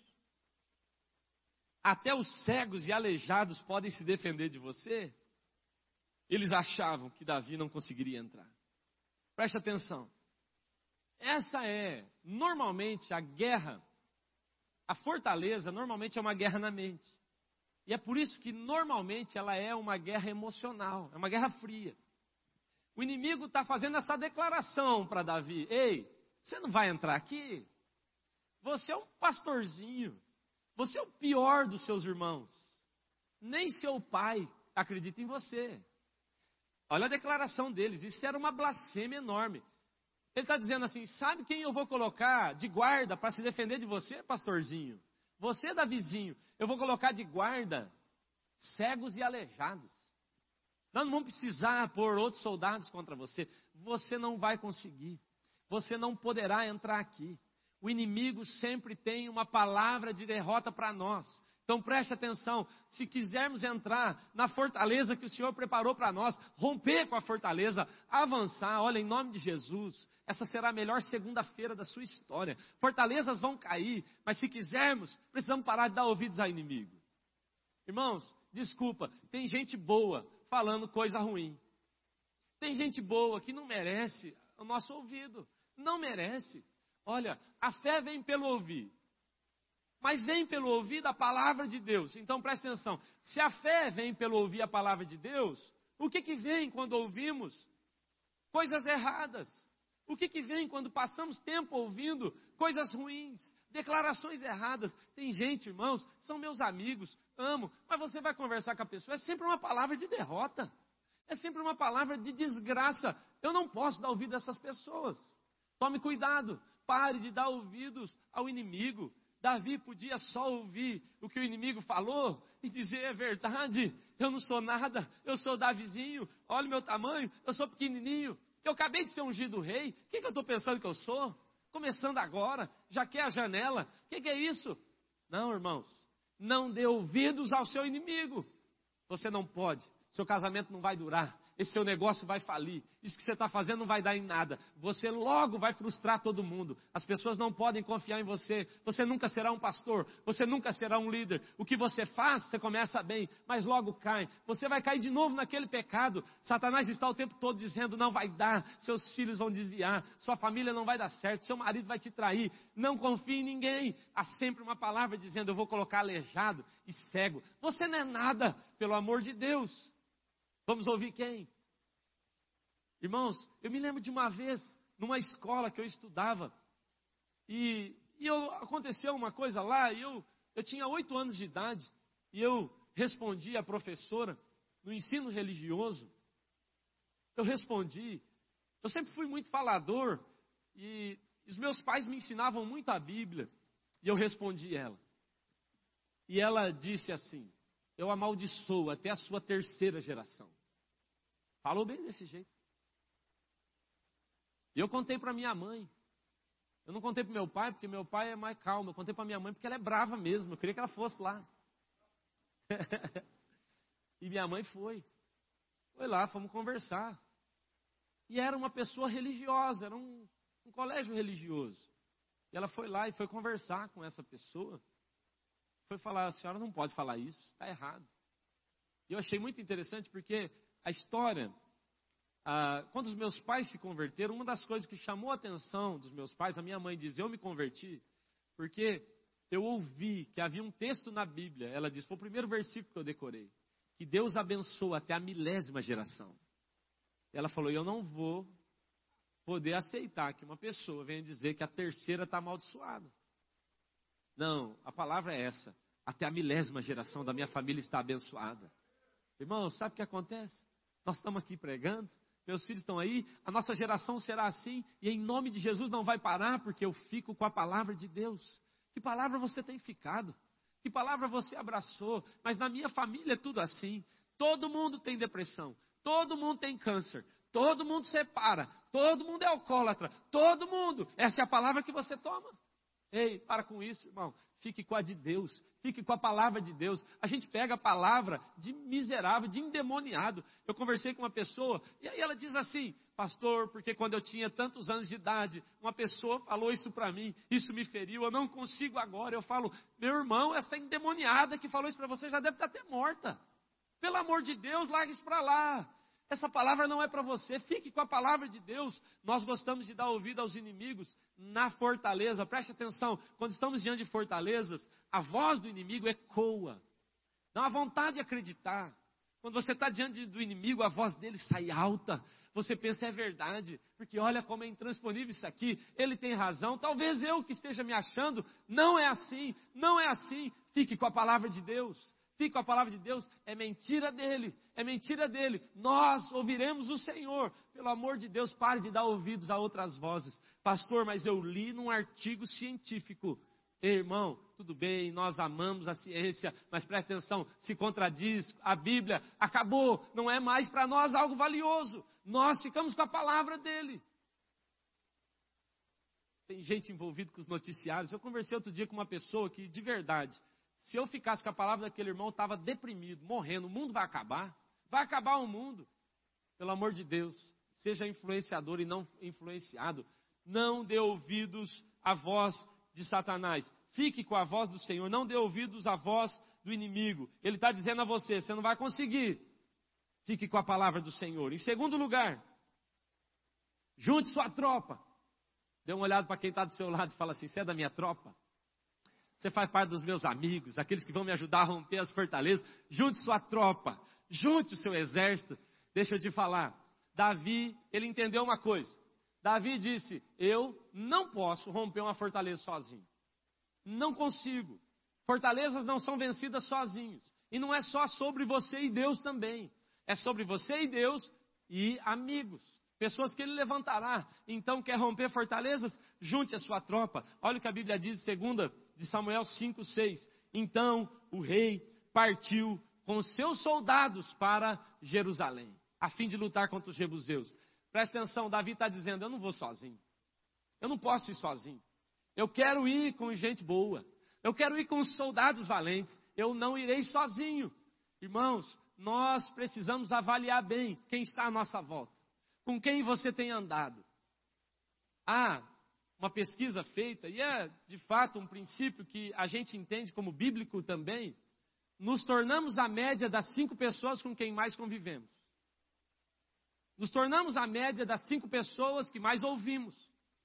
Até os cegos e aleijados podem se defender de você. Eles achavam que Davi não conseguiria entrar. Preste atenção. Essa é, normalmente, a guerra. A fortaleza, normalmente, é uma guerra na mente. E é por isso que, normalmente, ela é uma guerra emocional. É uma guerra fria. O inimigo está fazendo essa declaração para Davi: ei, você não vai entrar aqui? Você é um pastorzinho. Você é o pior dos seus irmãos. Nem seu pai acredita em você. Olha a declaração deles. Isso era uma blasfêmia enorme. Ele está dizendo assim: sabe quem eu vou colocar de guarda para se defender de você, pastorzinho? Você, Davizinho, eu vou colocar de guarda cegos e aleijados. Nós não vamos precisar pôr outros soldados contra você. Você não vai conseguir. Você não poderá entrar aqui. O inimigo sempre tem uma palavra de derrota para nós. Então preste atenção, se quisermos entrar na fortaleza que o Senhor preparou para nós, romper com a fortaleza, avançar, olha, em nome de Jesus, essa será a melhor segunda-feira da sua história. Fortalezas vão cair, mas se quisermos, precisamos parar de dar ouvidos ao inimigo. Irmãos, desculpa, tem gente boa falando coisa ruim. Tem gente boa que não merece o nosso ouvido, não merece. Olha, a fé vem pelo ouvir, mas vem pelo ouvir da palavra de Deus. Então preste atenção, se a fé vem pelo ouvir a palavra de Deus, o que que vem quando ouvimos? Coisas erradas. O que que vem quando passamos tempo ouvindo coisas ruins, declarações erradas? Tem gente, irmãos, são meus amigos, amo, mas você vai conversar com a pessoa, é sempre uma palavra de derrota, é sempre uma palavra de desgraça. Eu não posso dar ouvido a essas pessoas. Tome cuidado, pare de dar ouvidos ao inimigo. Davi podia só ouvir o que o inimigo falou e dizer: é verdade, eu não sou nada, eu sou Davizinho, olha o meu tamanho, eu sou pequenininho, eu acabei de ser ungido rei, o que, que eu estou pensando que eu sou? Começando agora, já quer a janela, o que, que é isso? Não, irmãos, não dê ouvidos ao seu inimigo. Você não pode, seu casamento não vai durar, esse seu negócio vai falir, isso que você está fazendo não vai dar em nada, você logo vai frustrar todo mundo, as pessoas não podem confiar em você, você nunca será um pastor, você nunca será um líder, o que você faz, você começa bem, mas logo cai, você vai cair de novo naquele pecado. Satanás está o tempo todo dizendo: não vai dar, seus filhos vão desviar, sua família não vai dar certo, seu marido vai te trair, não confie em ninguém. Há sempre uma palavra dizendo: eu vou colocar aleijado e cego, você não é nada, pelo amor de Deus. Vamos ouvir quem? Irmãos, eu me lembro de uma vez, numa escola que eu estudava, e, e eu, aconteceu uma coisa lá, e eu, eu tinha oito anos de idade, e eu respondi à professora, no ensino religioso, eu respondi, eu sempre fui muito falador, e os meus pais me ensinavam muito a Bíblia, e eu respondi ela. E ela disse assim: eu amaldiçoo até a sua terceira geração. Falou bem desse jeito. E eu contei para minha mãe. Eu não contei para meu pai, porque meu pai é mais calmo. Eu contei para minha mãe, porque ela é brava mesmo. Eu queria que ela fosse lá. E minha mãe foi. Foi lá, fomos conversar. E era uma pessoa religiosa, era um, um colégio religioso. E ela foi lá e foi conversar com essa pessoa. Foi falar: a senhora não pode falar isso, está errado. E eu achei muito interessante, porque a história, ah, quando os meus pais se converteram, uma das coisas que chamou a atenção dos meus pais, a minha mãe diz: eu me converti, porque eu ouvi que havia um texto na Bíblia, ela diz, foi o primeiro versículo que eu decorei, que Deus abençoa até a milésima geração. Ela falou: eu não vou poder aceitar que uma pessoa venha dizer que a terceira está amaldiçoada. Não, a palavra é essa: até a milésima geração da minha família está abençoada. Irmãos, sabe o que acontece? Nós estamos aqui pregando, meus filhos estão aí, a nossa geração será assim, e em nome de Jesus não vai parar, porque eu fico com a palavra de Deus. Que palavra você tem ficado? Que palavra você abraçou? Mas na minha família é tudo assim. Todo mundo tem depressão, todo mundo tem câncer, todo mundo separa, todo mundo é alcoólatra, todo mundo. Essa é a palavra que você toma. Ei, para com isso, irmão. Fique com a de Deus, fique com a palavra de Deus. A gente pega a palavra de miserável, de endemoniado. Eu conversei com uma pessoa, e aí ela diz assim: pastor, porque quando eu tinha tantos anos de idade, uma pessoa falou isso para mim, isso me feriu, eu não consigo agora. Eu falo: meu irmão, essa endemoniada que falou isso para você já deve estar até morta. Pelo amor de Deus, largue isso para lá. Essa palavra não é para você, fique com a palavra de Deus. Nós gostamos de dar ouvido aos inimigos na fortaleza. Preste atenção, quando estamos diante de fortalezas, a voz do inimigo ecoa. Dá uma vontade de acreditar. Quando você está diante do inimigo, a voz dele sai alta. Você pensa: é verdade, porque olha como é intransponível isso aqui, ele tem razão. Talvez eu que esteja me achando, não é assim, não é assim. Fique com a palavra de Deus. Fique com a palavra de Deus, é mentira dele, é mentira dele. Nós ouviremos o Senhor. Pelo amor de Deus, pare de dar ouvidos a outras vozes. Pastor, mas eu li num artigo científico. Ei, irmão, tudo bem, nós amamos a ciência, mas presta atenção, se contradiz a Bíblia, acabou, não é mais para nós algo valioso. Nós ficamos com a palavra dele. Tem gente envolvida com os noticiários. Eu conversei outro dia com uma pessoa que, de verdade, se eu ficasse com a palavra daquele irmão, eu estava deprimido, morrendo. O mundo vai acabar. Vai acabar o mundo. Pelo amor de Deus, seja influenciador e não influenciado. Não dê ouvidos à voz de Satanás. Fique com a voz do Senhor. Não dê ouvidos à voz do inimigo. Ele está dizendo a você: você não vai conseguir. Fique com a palavra do Senhor. Em segundo lugar, junte sua tropa. Dê uma olhada para quem está do seu lado e fala assim: você é da minha tropa? Você faz parte dos meus amigos, aqueles que vão me ajudar a romper as fortalezas. Junte sua tropa, junte o seu exército. Deixa eu te falar, Davi, ele entendeu uma coisa. Davi disse, eu não posso romper uma fortaleza sozinho. Não consigo. Fortalezas não são vencidas sozinhos. E não é só sobre você e Deus também. É sobre você e Deus e amigos. Pessoas que ele levantará. Então, quer romper fortalezas? Junte a sua tropa. Olha o que a Bíblia diz, segunda de Samuel cinco, seis. Então, o rei partiu com seus soldados para Jerusalém, a fim de lutar contra os jebuseus. Presta atenção, Davi está dizendo, eu não vou sozinho. Eu não posso ir sozinho. Eu quero ir com gente boa. Eu quero ir com os soldados valentes. Eu não irei sozinho. Irmãos, nós precisamos avaliar bem quem está à nossa volta. Com quem você tem andado. Há uma pesquisa feita, e é de fato um princípio que a gente entende como bíblico também. Nos tornamos a média das cinco pessoas com quem mais convivemos. Nos tornamos a média das cinco pessoas que mais ouvimos.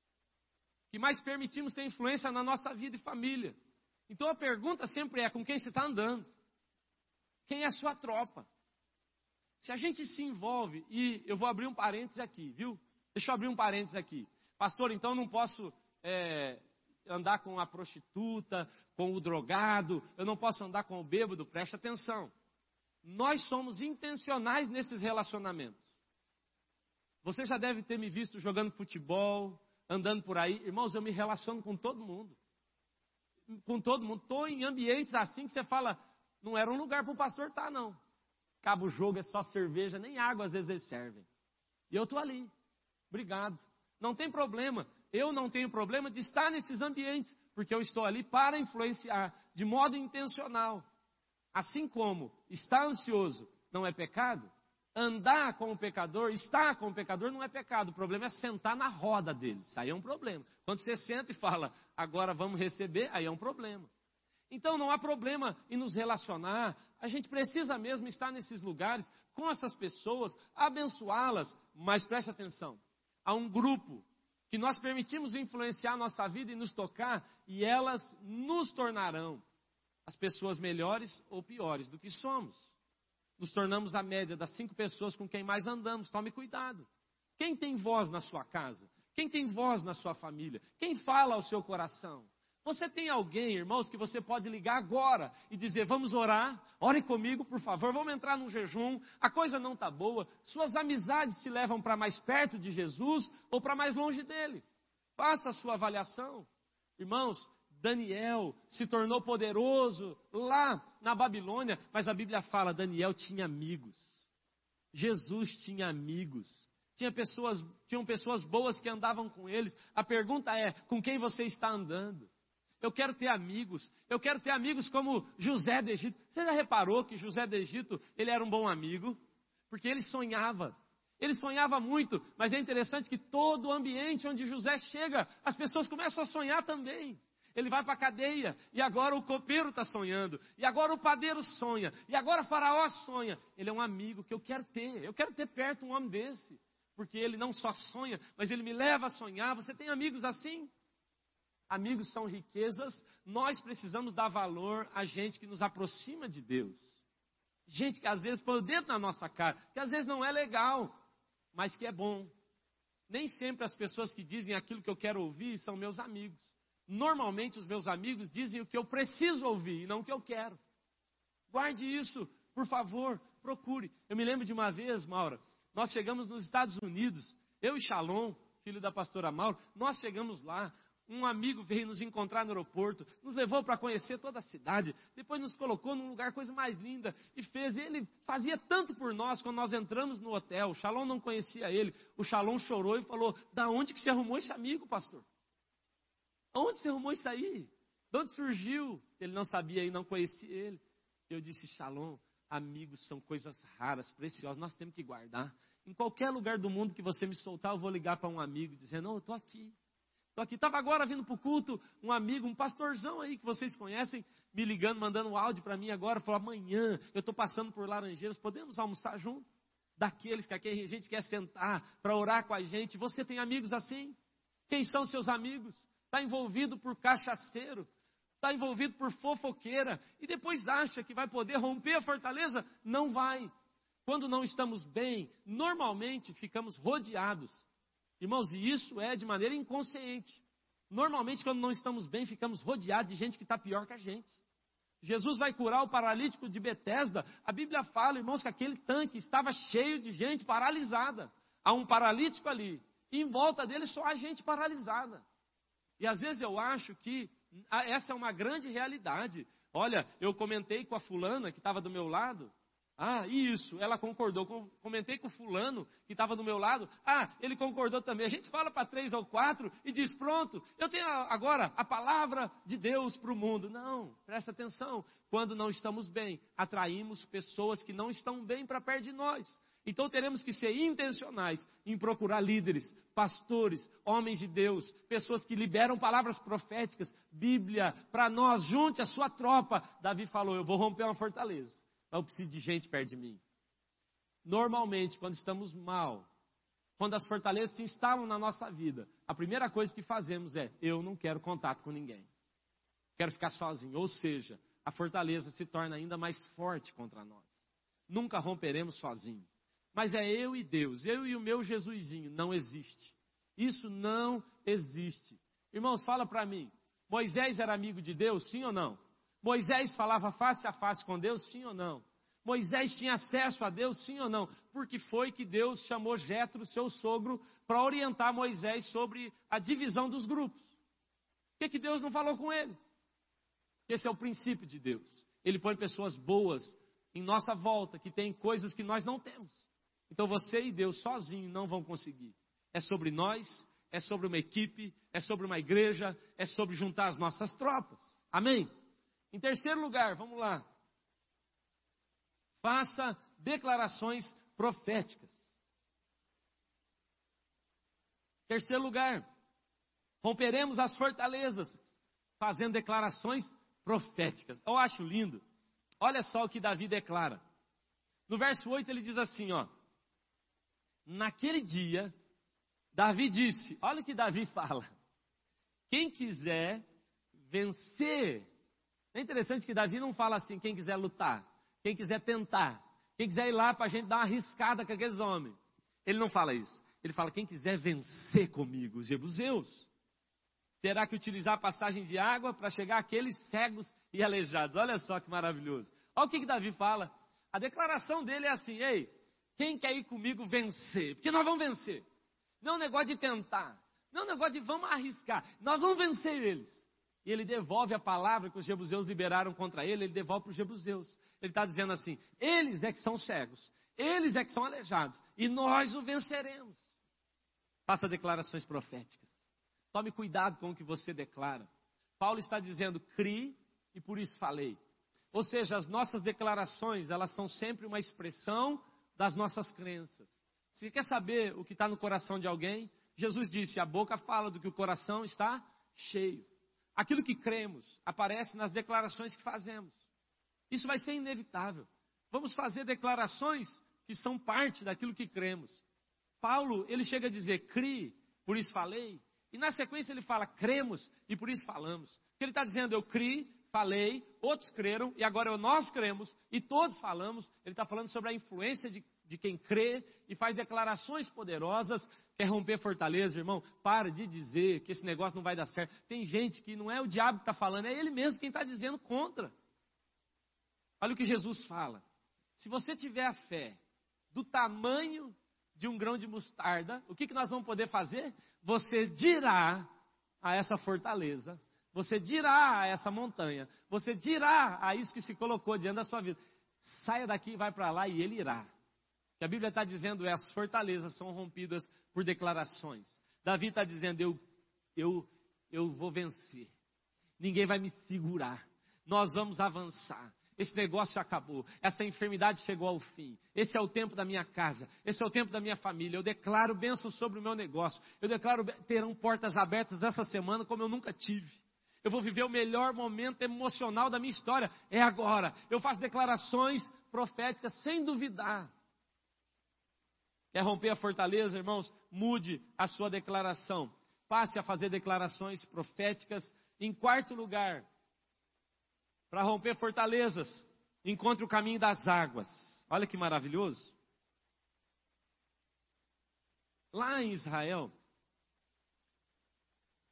Que mais permitimos ter influência na nossa vida e família. Então a pergunta sempre é, com quem você está andando? Quem é a sua tropa? Se a gente se envolve, e eu vou abrir um parênteses aqui, viu? Deixa eu abrir um parênteses aqui. Pastor, então não posso é, andar com a prostituta, com o drogado, eu não posso andar com o bêbado, preste atenção. Nós somos intencionais nesses relacionamentos. Você já deve ter me visto jogando futebol, andando por aí. Irmãos, eu me relaciono com todo mundo. Com todo mundo. Estou em ambientes assim que você fala, não era um lugar para o pastor estar, não. Acaba o jogo, é só cerveja, nem água às vezes eles servem. E eu estou ali. Obrigado. Não tem problema. Eu não tenho problema de estar nesses ambientes, porque eu estou ali para influenciar, de modo intencional. Assim como estar ansioso não é pecado, andar com o pecador, estar com o pecador não é pecado. O problema é sentar na roda dele. Isso aí é um problema. Quando você senta e fala, agora vamos receber, aí é um problema. Então não há problema em nos relacionar. A gente precisa mesmo estar nesses lugares, com essas pessoas, abençoá-las. Mas preste atenção, há um grupo que nós permitimos influenciar a nossa vida e nos tocar, e elas nos tornarão as pessoas melhores ou piores do que somos. Nos tornamos a média das cinco pessoas com quem mais andamos. Tome cuidado. Quem tem voz na sua casa? Quem tem voz na sua família? Quem fala ao seu coração? Você tem alguém, irmãos, que você pode ligar agora e dizer, vamos orar, ore comigo, por favor, vamos entrar num jejum, a coisa não está boa, suas amizades te levam para mais perto de Jesus ou para mais longe dele. Faça a sua avaliação. Irmãos, Daniel se tornou poderoso lá na Babilônia, mas a Bíblia fala, Daniel tinha amigos. Jesus tinha amigos. Tinha pessoas, tinham pessoas boas que andavam com eles. A pergunta é, com quem você está andando? Eu quero ter amigos, eu quero ter amigos como José do Egito. Você já reparou que José do Egito, ele era um bom amigo? Porque ele sonhava, ele sonhava muito, mas é interessante que todo o ambiente onde José chega, as pessoas começam a sonhar também. Ele vai para a cadeia, e agora o copeiro está sonhando, e agora o padeiro sonha, e agora Faraó sonha. Ele é um amigo que eu quero ter, eu quero ter perto um homem desse, porque ele não só sonha, mas ele me leva a sonhar. Você tem amigos assim? Amigos são riquezas, nós precisamos dar valor a gente que nos aproxima de Deus. Gente que às vezes põe o dedo na nossa cara, que às vezes não é legal, mas que é bom. Nem sempre as pessoas que dizem aquilo que eu quero ouvir são meus amigos. Normalmente os meus amigos dizem o que eu preciso ouvir e não o que eu quero. Guarde isso, por favor, procure. Eu me lembro de uma vez, Maura, nós chegamos nos Estados Unidos, eu e Shalom, filho da pastora Maura, nós chegamos lá. Um amigo veio nos encontrar no aeroporto, nos levou para conhecer toda a cidade, depois nos colocou num lugar, coisa mais linda, e fez, ele fazia tanto por nós, quando nós entramos no hotel, o Shalom não conhecia ele, o Shalom chorou e falou, da onde que você arrumou esse amigo, pastor? Onde você arrumou isso aí? De onde surgiu? Ele não sabia e não conhecia ele. Eu disse, Shalom, amigos são coisas raras, preciosas, nós temos que guardar. Em qualquer lugar do mundo que você me soltar, eu vou ligar para um amigo, dizendo, não, eu estou aqui. Estou aqui, estava agora vindo para o culto, um amigo, um pastorzão aí que vocês conhecem, me ligando, mandando um áudio para mim agora, falou, amanhã eu estou passando por Laranjeiras, podemos almoçar junto? Daqueles que aqui a gente quer sentar para orar com a gente. Você tem amigos assim? Quem são seus amigos? Está envolvido por cachaceiro, está envolvido por fofoqueira, e depois acha que vai poder romper a fortaleza? Não vai. Quando não estamos bem, normalmente ficamos rodeados Irmãos, e isso é de maneira inconsciente. Normalmente, quando não estamos bem, ficamos rodeados de gente que está pior que a gente. Jesus vai curar o paralítico de Betesda. A Bíblia fala, irmãos, que aquele tanque estava cheio de gente paralisada. Há um paralítico ali, e em volta dele só há gente paralisada. E às vezes eu acho que essa é uma grande realidade. Olha, eu comentei com a fulana que estava do meu lado. Ah, isso, ela concordou. Comentei com o fulano que estava do meu lado. Ah, ele concordou também. A gente fala para três ou quatro e diz, pronto, eu tenho agora a palavra de Deus para o mundo. Não, presta atenção. Quando não estamos bem, atraímos pessoas que não estão bem para perto de nós. Então teremos que ser intencionais em procurar líderes, pastores, homens de Deus, pessoas que liberam palavras proféticas, Bíblia, para nós, junte a sua tropa. Davi falou, eu vou romper uma fortaleza. Eu preciso de gente perto de mim. Normalmente, quando estamos mal, quando as fortalezas se instalam na nossa vida, a primeira coisa que fazemos é, eu não quero contato com ninguém. Quero ficar sozinho. Ou seja, a fortaleza se torna ainda mais forte contra nós. Nunca romperemos sozinho. Mas é eu e Deus, eu e o meu Jesusinho. Não existe. Isso não existe. Irmãos, fala para mim. Moisés era amigo de Deus, sim ou não? Moisés falava face a face com Deus, sim ou não? Moisés tinha acesso a Deus, sim ou não? Porque foi que Deus chamou Jetro, seu sogro, para orientar Moisés sobre a divisão dos grupos. Por que que Deus não falou com ele? Esse é o princípio de Deus. Ele põe pessoas boas em nossa volta, que têm coisas que nós não temos. Então você e Deus sozinhos não vão conseguir. É sobre nós, é sobre uma equipe, é sobre uma igreja, é sobre juntar as nossas tropas. Amém? Em terceiro lugar, vamos lá. Faça declarações proféticas. Terceiro lugar, romperemos as fortalezas, fazendo declarações proféticas. Eu acho lindo. Olha só o que Davi declara. No verso oito ele diz assim, ó. Naquele dia, Davi disse, olha o que Davi fala. Quem quiser vencer. É interessante que Davi não fala assim, quem quiser lutar, quem quiser tentar, quem quiser ir lá para a gente dar uma arriscada com aqueles homens. Ele não fala isso. Ele fala, quem quiser vencer comigo, os jebuseus, terá que utilizar a passagem de água para chegar àqueles cegos e aleijados. Olha só que maravilhoso. Olha o que, que Davi fala. A declaração dele é assim, ei, quem quer ir comigo vencer? Porque nós vamos vencer. Não é um negócio de tentar, não é um negócio de vamos arriscar, nós vamos vencer eles. E ele devolve a palavra que os jebuseus liberaram contra ele, ele devolve para os jebuseus. Ele está dizendo assim, eles é que são cegos, eles é que são aleijados, e nós o venceremos. Faça declarações proféticas. Tome cuidado com o que você declara. Paulo está dizendo, crie e por isso falei. Ou seja, as nossas declarações, elas são sempre uma expressão das nossas crenças. Se quer saber o que está no coração de alguém, Jesus disse, a boca fala do que o coração está cheio. Aquilo que cremos aparece nas declarações que fazemos. Isso vai ser inevitável. Vamos fazer declarações que são parte daquilo que cremos. Paulo, ele chega a dizer, crie, por isso falei. E na sequência ele fala, cremos e por isso falamos. Porque ele está dizendo, eu criei, falei, outros creram e agora nós cremos e todos falamos. Ele está falando sobre a influência de, de quem crê e faz declarações poderosas. Quer romper fortaleza, irmão? Para de dizer que esse negócio não vai dar certo. Tem gente que não é o diabo que está falando, é ele mesmo quem está dizendo contra. Olha o que Jesus fala. Se você tiver a fé do tamanho de um grão de mostarda, o que, que nós vamos poder fazer? Você dirá a essa fortaleza, você dirá a essa montanha, você dirá a isso que se colocou diante da sua vida. Saia daqui e vai para lá e ele irá. O que a Bíblia está dizendo é as fortalezas são rompidas por declarações. Davi está dizendo, eu, eu, eu vou vencer. Ninguém vai me segurar. Nós vamos avançar. Esse negócio acabou, essa enfermidade chegou ao fim, esse é o tempo da minha casa, esse é o tempo da minha família, eu declaro bênção sobre o meu negócio, eu declaro terão portas abertas essa semana como eu nunca tive, eu vou viver o melhor momento emocional da minha história, é agora, eu faço declarações proféticas sem duvidar. Quer romper a fortaleza, irmãos? Mude a sua declaração, passe a fazer declarações proféticas. Em quarto lugar, para romper fortalezas, encontre o caminho das águas. Olha que maravilhoso. Lá em Israel,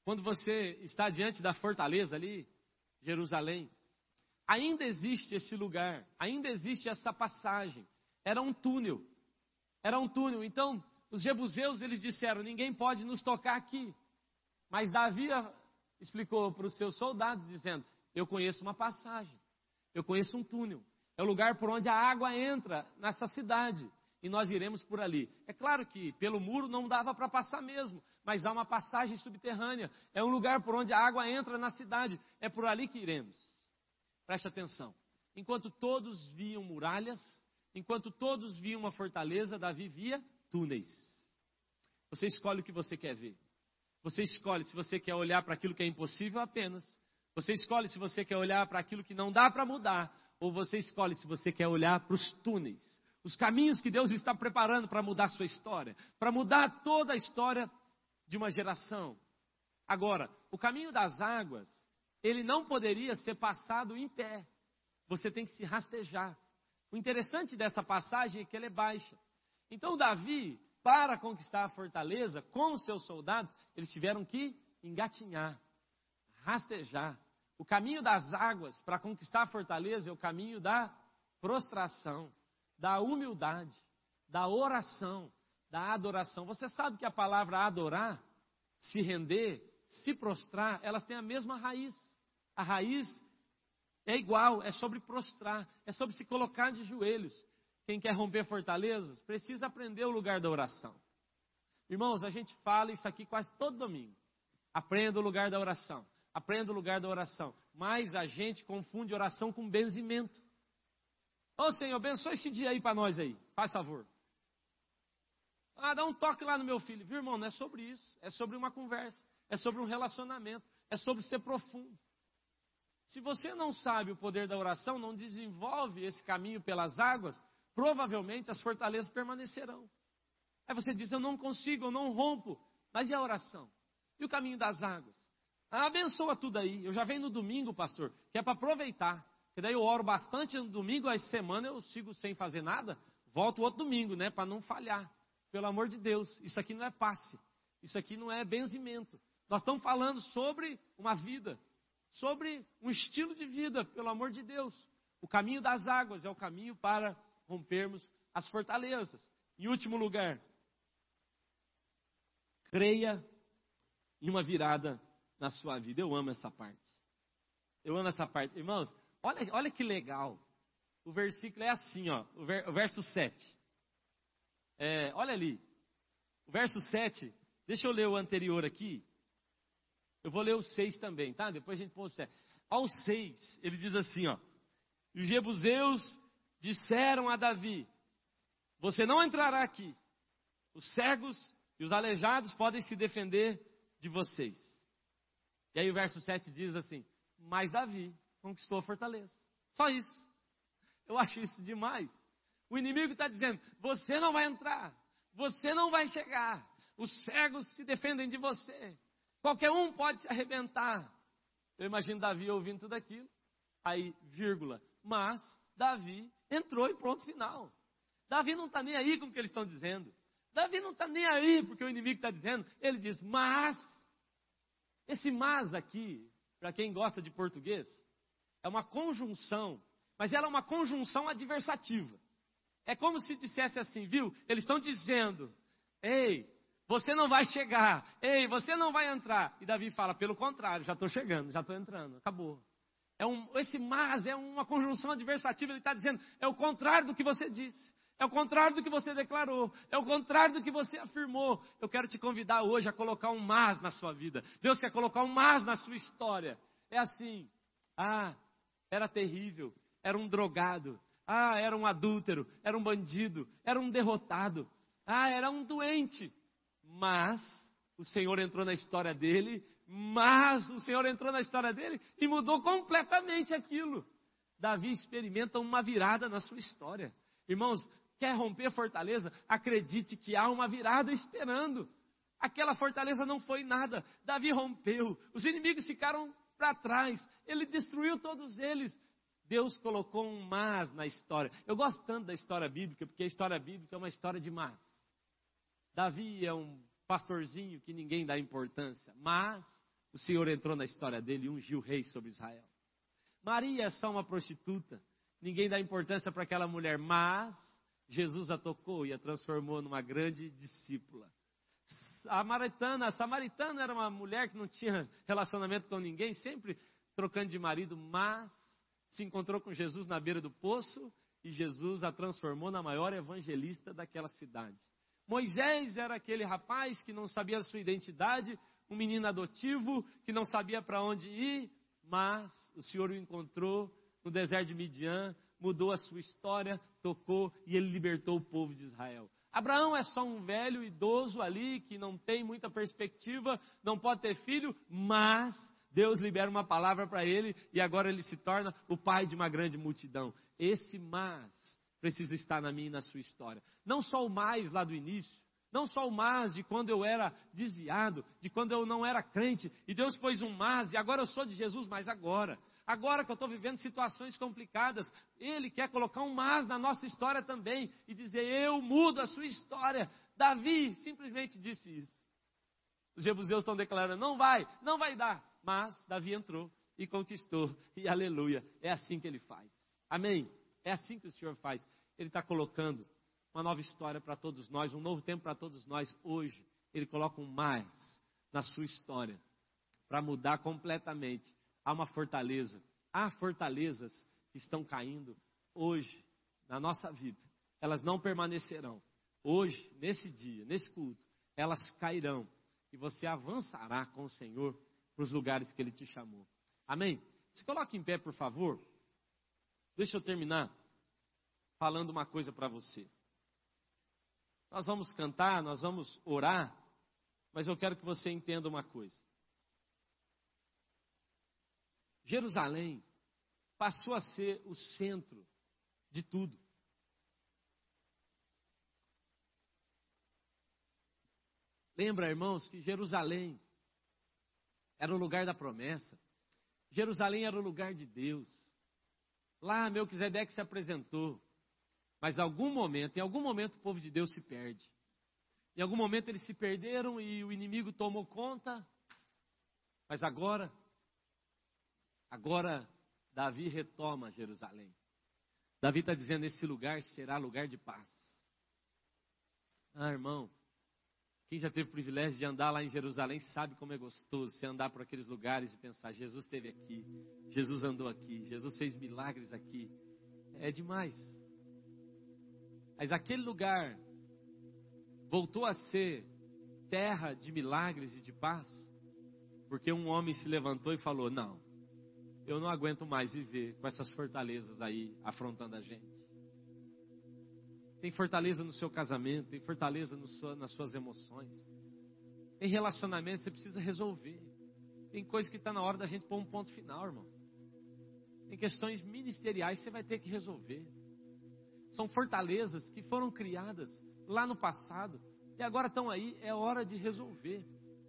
quando você está diante da fortaleza ali, Jerusalém, ainda existe esse lugar, ainda existe essa passagem. Era um túnel, era um túnel. Então, os jebuseus, eles disseram, ninguém pode nos tocar aqui. Mas Davi explicou para os seus soldados, dizendo, eu conheço uma passagem, eu conheço um túnel. É o lugar por onde a água entra nessa cidade. E nós iremos por ali. É claro que pelo muro não dava para passar mesmo, mas há uma passagem subterrânea. É um lugar por onde a água entra na cidade. É por ali que iremos. Preste atenção. Enquanto todos viam muralhas, enquanto todos viam uma fortaleza, Davi via túneis. Você escolhe o que você quer ver. Você escolhe se você quer olhar para aquilo que é impossível apenas. Você escolhe se você quer olhar para aquilo que não dá para mudar. Ou você escolhe se você quer olhar para os túneis. Os caminhos que Deus está preparando para mudar a sua história. Para mudar toda a história de uma geração. Agora, o caminho das águas, ele não poderia ser passado em pé. Você tem que se rastejar. O interessante dessa passagem é que ela é baixa. Então Davi, para conquistar a fortaleza, com os seus soldados, eles tiveram que engatinhar, rastejar. O caminho das águas para conquistar a fortaleza é o caminho da prostração, da humildade, da oração, da adoração. Você sabe que a palavra adorar, se render, se prostrar, elas têm a mesma raiz. A raiz é igual, é sobre prostrar, é sobre se colocar de joelhos. Quem quer romper fortalezas, precisa aprender o lugar da oração. Irmãos, a gente fala isso aqui quase todo domingo. Aprenda o lugar da oração. Aprenda o lugar da oração. Mas a gente confunde oração com benzimento. Ô Senhor, abençoa esse dia aí para nós aí. Faz favor. Ah, dá um toque lá no meu filho. Viu, irmão? Não é sobre isso. É sobre uma conversa. É sobre um relacionamento. É sobre ser profundo. Se você não sabe o poder da oração, não desenvolve esse caminho pelas águas, provavelmente as fortalezas permanecerão. Aí você diz, eu não consigo, eu não rompo. Mas e a oração? E o caminho das águas? Ah, abençoa tudo aí. Eu já venho no domingo, pastor, que é para aproveitar. Porque daí eu oro bastante no domingo, a semana eu sigo sem fazer nada. Volto outro domingo, né, para não falhar. Pelo amor de Deus, isso aqui não é passe. Isso aqui não é benzimento. Nós estamos falando sobre uma vida. Sobre um estilo de vida, pelo amor de Deus. O caminho das águas é o caminho para rompermos as fortalezas. Em último lugar, creia em uma virada na sua vida. Eu amo essa parte. Eu amo essa parte. Irmãos, olha, olha que legal. O versículo é assim, ó, o, ver, o verso sete. É, olha ali. O verso sete, deixa eu ler o anterior aqui. Eu vou ler o seis também, tá? Depois a gente põe o sete. Ao seis, ele diz assim, ó. Os jebuseus disseram a Davi, você não entrará aqui. Os cegos e os aleijados podem se defender de vocês. E aí o verso sete diz assim, mas Davi conquistou a fortaleza. Só isso. Eu acho isso demais. O inimigo está dizendo, você não vai entrar. Você não vai chegar. Os cegos se defendem de você. Qualquer um pode se arrebentar. Eu imagino Davi ouvindo tudo aquilo. Aí, vírgula. Mas Davi entrou e pronto, final. Davi não está nem aí com o que eles estão dizendo. Davi não está nem aí porque o inimigo está dizendo. Ele diz, mas. Esse mas aqui, para quem gosta de português, é uma conjunção. Mas ela é uma conjunção adversativa. É como se dissesse assim, viu? Eles estão dizendo, ei, você não vai chegar. Ei, você não vai entrar. E Davi fala, pelo contrário, já estou chegando, já estou entrando. Acabou. É um, esse mas é uma conjunção adversativa. Ele está dizendo, é o contrário do que você disse. É o contrário do que você declarou. É o contrário do que você afirmou. Eu quero te convidar hoje a colocar um mas na sua vida. Deus quer colocar um mas na sua história. É assim. Ah, era terrível. Era um drogado. Ah, era um adúltero. Era um bandido. Era um derrotado. Ah, era um doente. Mas o Senhor entrou na história dele, mas o Senhor entrou na história dele e mudou completamente aquilo. Davi experimenta uma virada na sua história. Irmãos, quer romper fortaleza? Acredite que há uma virada esperando. Aquela fortaleza não foi nada. Davi rompeu. Os inimigos ficaram para trás. Ele destruiu todos eles. Deus colocou um mas na história. Eu gosto tanto da história bíblica, porque a história bíblica é uma história de mas. Davi é um pastorzinho que ninguém dá importância, mas o Senhor entrou na história dele e ungiu rei sobre Israel. Maria é só uma prostituta, ninguém dá importância para aquela mulher, mas Jesus a tocou e a transformou numa grande discípula. A samaritana, a samaritana era uma mulher que não tinha relacionamento com ninguém, sempre trocando de marido, mas se encontrou com Jesus na beira do poço e Jesus a transformou na maior evangelista daquela cidade. Moisés era aquele rapaz que não sabia a sua identidade, um menino adotivo que não sabia para onde ir, mas o Senhor o encontrou no deserto de Midian, mudou a sua história, tocou e ele libertou o povo de Israel. Abraão é só um velho idoso ali que não tem muita perspectiva, não pode ter filho, mas Deus libera uma palavra para ele e agora ele se torna o pai de uma grande multidão. Esse mas precisa estar na minha e na sua história. Não só o mais lá do início, não só o mas de quando eu era desviado, de quando eu não era crente, e Deus pôs um mas, e agora eu sou de Jesus, mas agora, agora que eu estou vivendo situações complicadas, Ele quer colocar um mas na nossa história também, e dizer, eu mudo a sua história. Davi simplesmente disse isso. Os jebuseus estão declarando, não vai, não vai dar, mas Davi entrou e conquistou, e aleluia, é assim que Ele faz, amém? É assim que o Senhor faz, Ele está colocando uma nova história para todos nós, um novo tempo para todos nós. Hoje, Ele coloca um mais na sua história, para mudar completamente. Há uma fortaleza, há fortalezas que estão caindo hoje, na nossa vida. Elas não permanecerão. Hoje, nesse dia, nesse culto, elas cairão. E você avançará com o Senhor para os lugares que Ele te chamou. Amém? Se coloque em pé, por favor. Deixa eu terminar falando uma coisa para você. Nós vamos cantar, nós vamos orar, mas eu quero que você entenda uma coisa. Jerusalém passou a ser o centro de tudo. Lembra, irmãos, que Jerusalém era o lugar da promessa. Jerusalém era o lugar de Deus. Lá Melquisedeque se apresentou. Mas em algum momento, em algum momento o povo de Deus se perde. Em algum momento eles se perderam e o inimigo tomou conta. Mas agora, agora Davi retoma Jerusalém. Davi está dizendo, esse lugar será lugar de paz. Ah, irmão, quem já teve o privilégio de andar lá em Jerusalém sabe como é gostoso você andar por aqueles lugares e pensar, Jesus esteve aqui, Jesus andou aqui, Jesus fez milagres aqui. É demais. Mas aquele lugar voltou a ser terra de milagres e de paz, porque um homem se levantou e falou, não, eu não aguento mais viver com essas fortalezas aí afrontando a gente. Tem fortaleza no seu casamento, tem fortaleza no seu, nas suas emoções, tem relacionamento que você precisa resolver, tem coisa que está na hora da gente pôr um ponto final, irmão. Tem questões ministeriais que você vai ter que resolver. São fortalezas que foram criadas lá no passado e agora estão aí, é hora de resolver.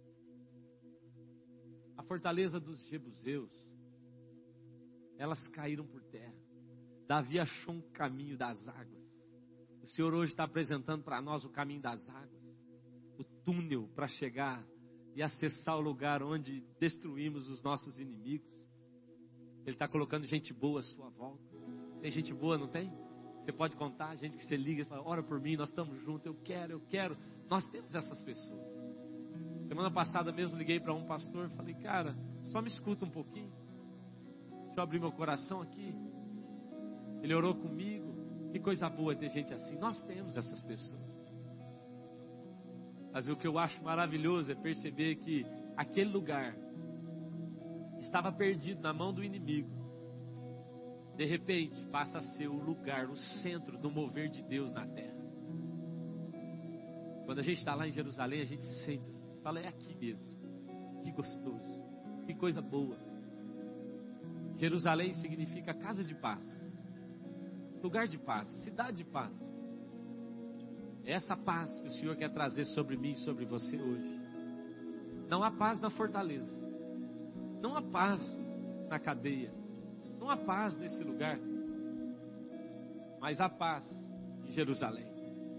A fortaleza dos jebuseus, elas caíram por terra. Davi achou um caminho das águas. O Senhor hoje está apresentando para nós o caminho das águas, o túnel para chegar e acessar o lugar onde destruímos os nossos inimigos. Ele está colocando gente boa à sua volta. Tem gente boa, não tem? Você pode contar, gente que você liga e fala, ora por mim, nós estamos juntos, eu quero, eu quero. Nós temos essas pessoas. Semana passada mesmo liguei para um pastor e falei, cara, só me escuta um pouquinho. Deixa eu abrir meu coração aqui. Ele orou comigo. Que coisa boa ter gente assim. Nós temos essas pessoas. Mas o que eu acho maravilhoso é perceber que aquele lugar estava perdido na mão do inimigo. De repente passa a ser o lugar, o centro do mover de Deus na terra. Quando a gente está lá em Jerusalém, a gente sente assim, fala, é aqui mesmo. Que gostoso, que coisa boa. Jerusalém significa casa de paz, lugar de paz, cidade de paz. É essa paz que o Senhor quer trazer sobre mim e sobre você hoje. Não há paz na fortaleza, não há paz na cadeia, não há paz nesse lugar, mas há paz em Jerusalém.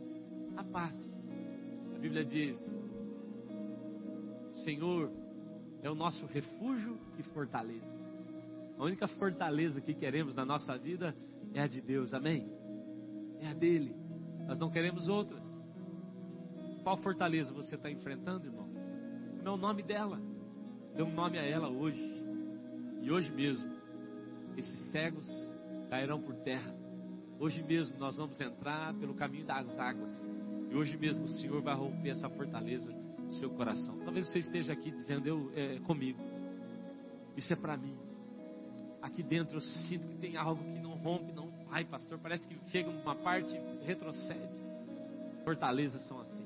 Há paz. A Bíblia diz, o Senhor é o nosso refúgio e fortaleza. A única fortaleza que queremos na nossa vida é a de Deus, amém? É a dele, nós não queremos outras. Qual fortaleza você está enfrentando, irmão? Como é o nome dela? Dê um nome a ela hoje. E hoje mesmo, esses cegos cairão por terra. Hoje mesmo nós vamos entrar pelo caminho das águas. E hoje mesmo o Senhor vai romper essa fortaleza no seu coração. Talvez você esteja aqui dizendo, eu, é comigo. Isso é para mim. Aqui dentro eu sinto que tem algo que não rompe, não vai, pastor. Parece que chega uma parte e retrocede. Fortalezas são assim.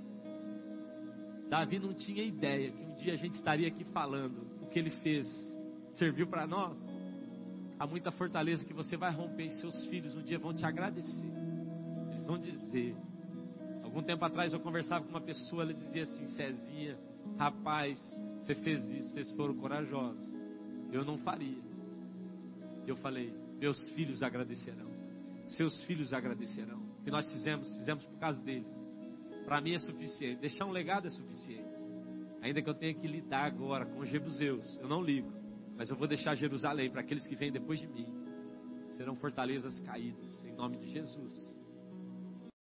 Davi não tinha ideia que um dia a gente estaria aqui falando o que ele fez. Serviu para nós. Há muita fortaleza que você vai romper e seus filhos um dia vão te agradecer. Eles vão dizer. Algum tempo atrás eu conversava com uma pessoa, ela dizia assim, Cezinha, rapaz, você fez isso, vocês foram corajosos. Eu não faria. Eu falei, meus filhos agradecerão. Seus filhos agradecerão. O que nós fizemos, fizemos por causa deles. Para mim é suficiente. Deixar um legado é suficiente. Ainda que eu tenha que lidar agora com os jebuseus, eu não ligo. Mas eu vou deixar Jerusalém para aqueles que vêm depois de mim. Serão fortalezas caídas, em nome de Jesus.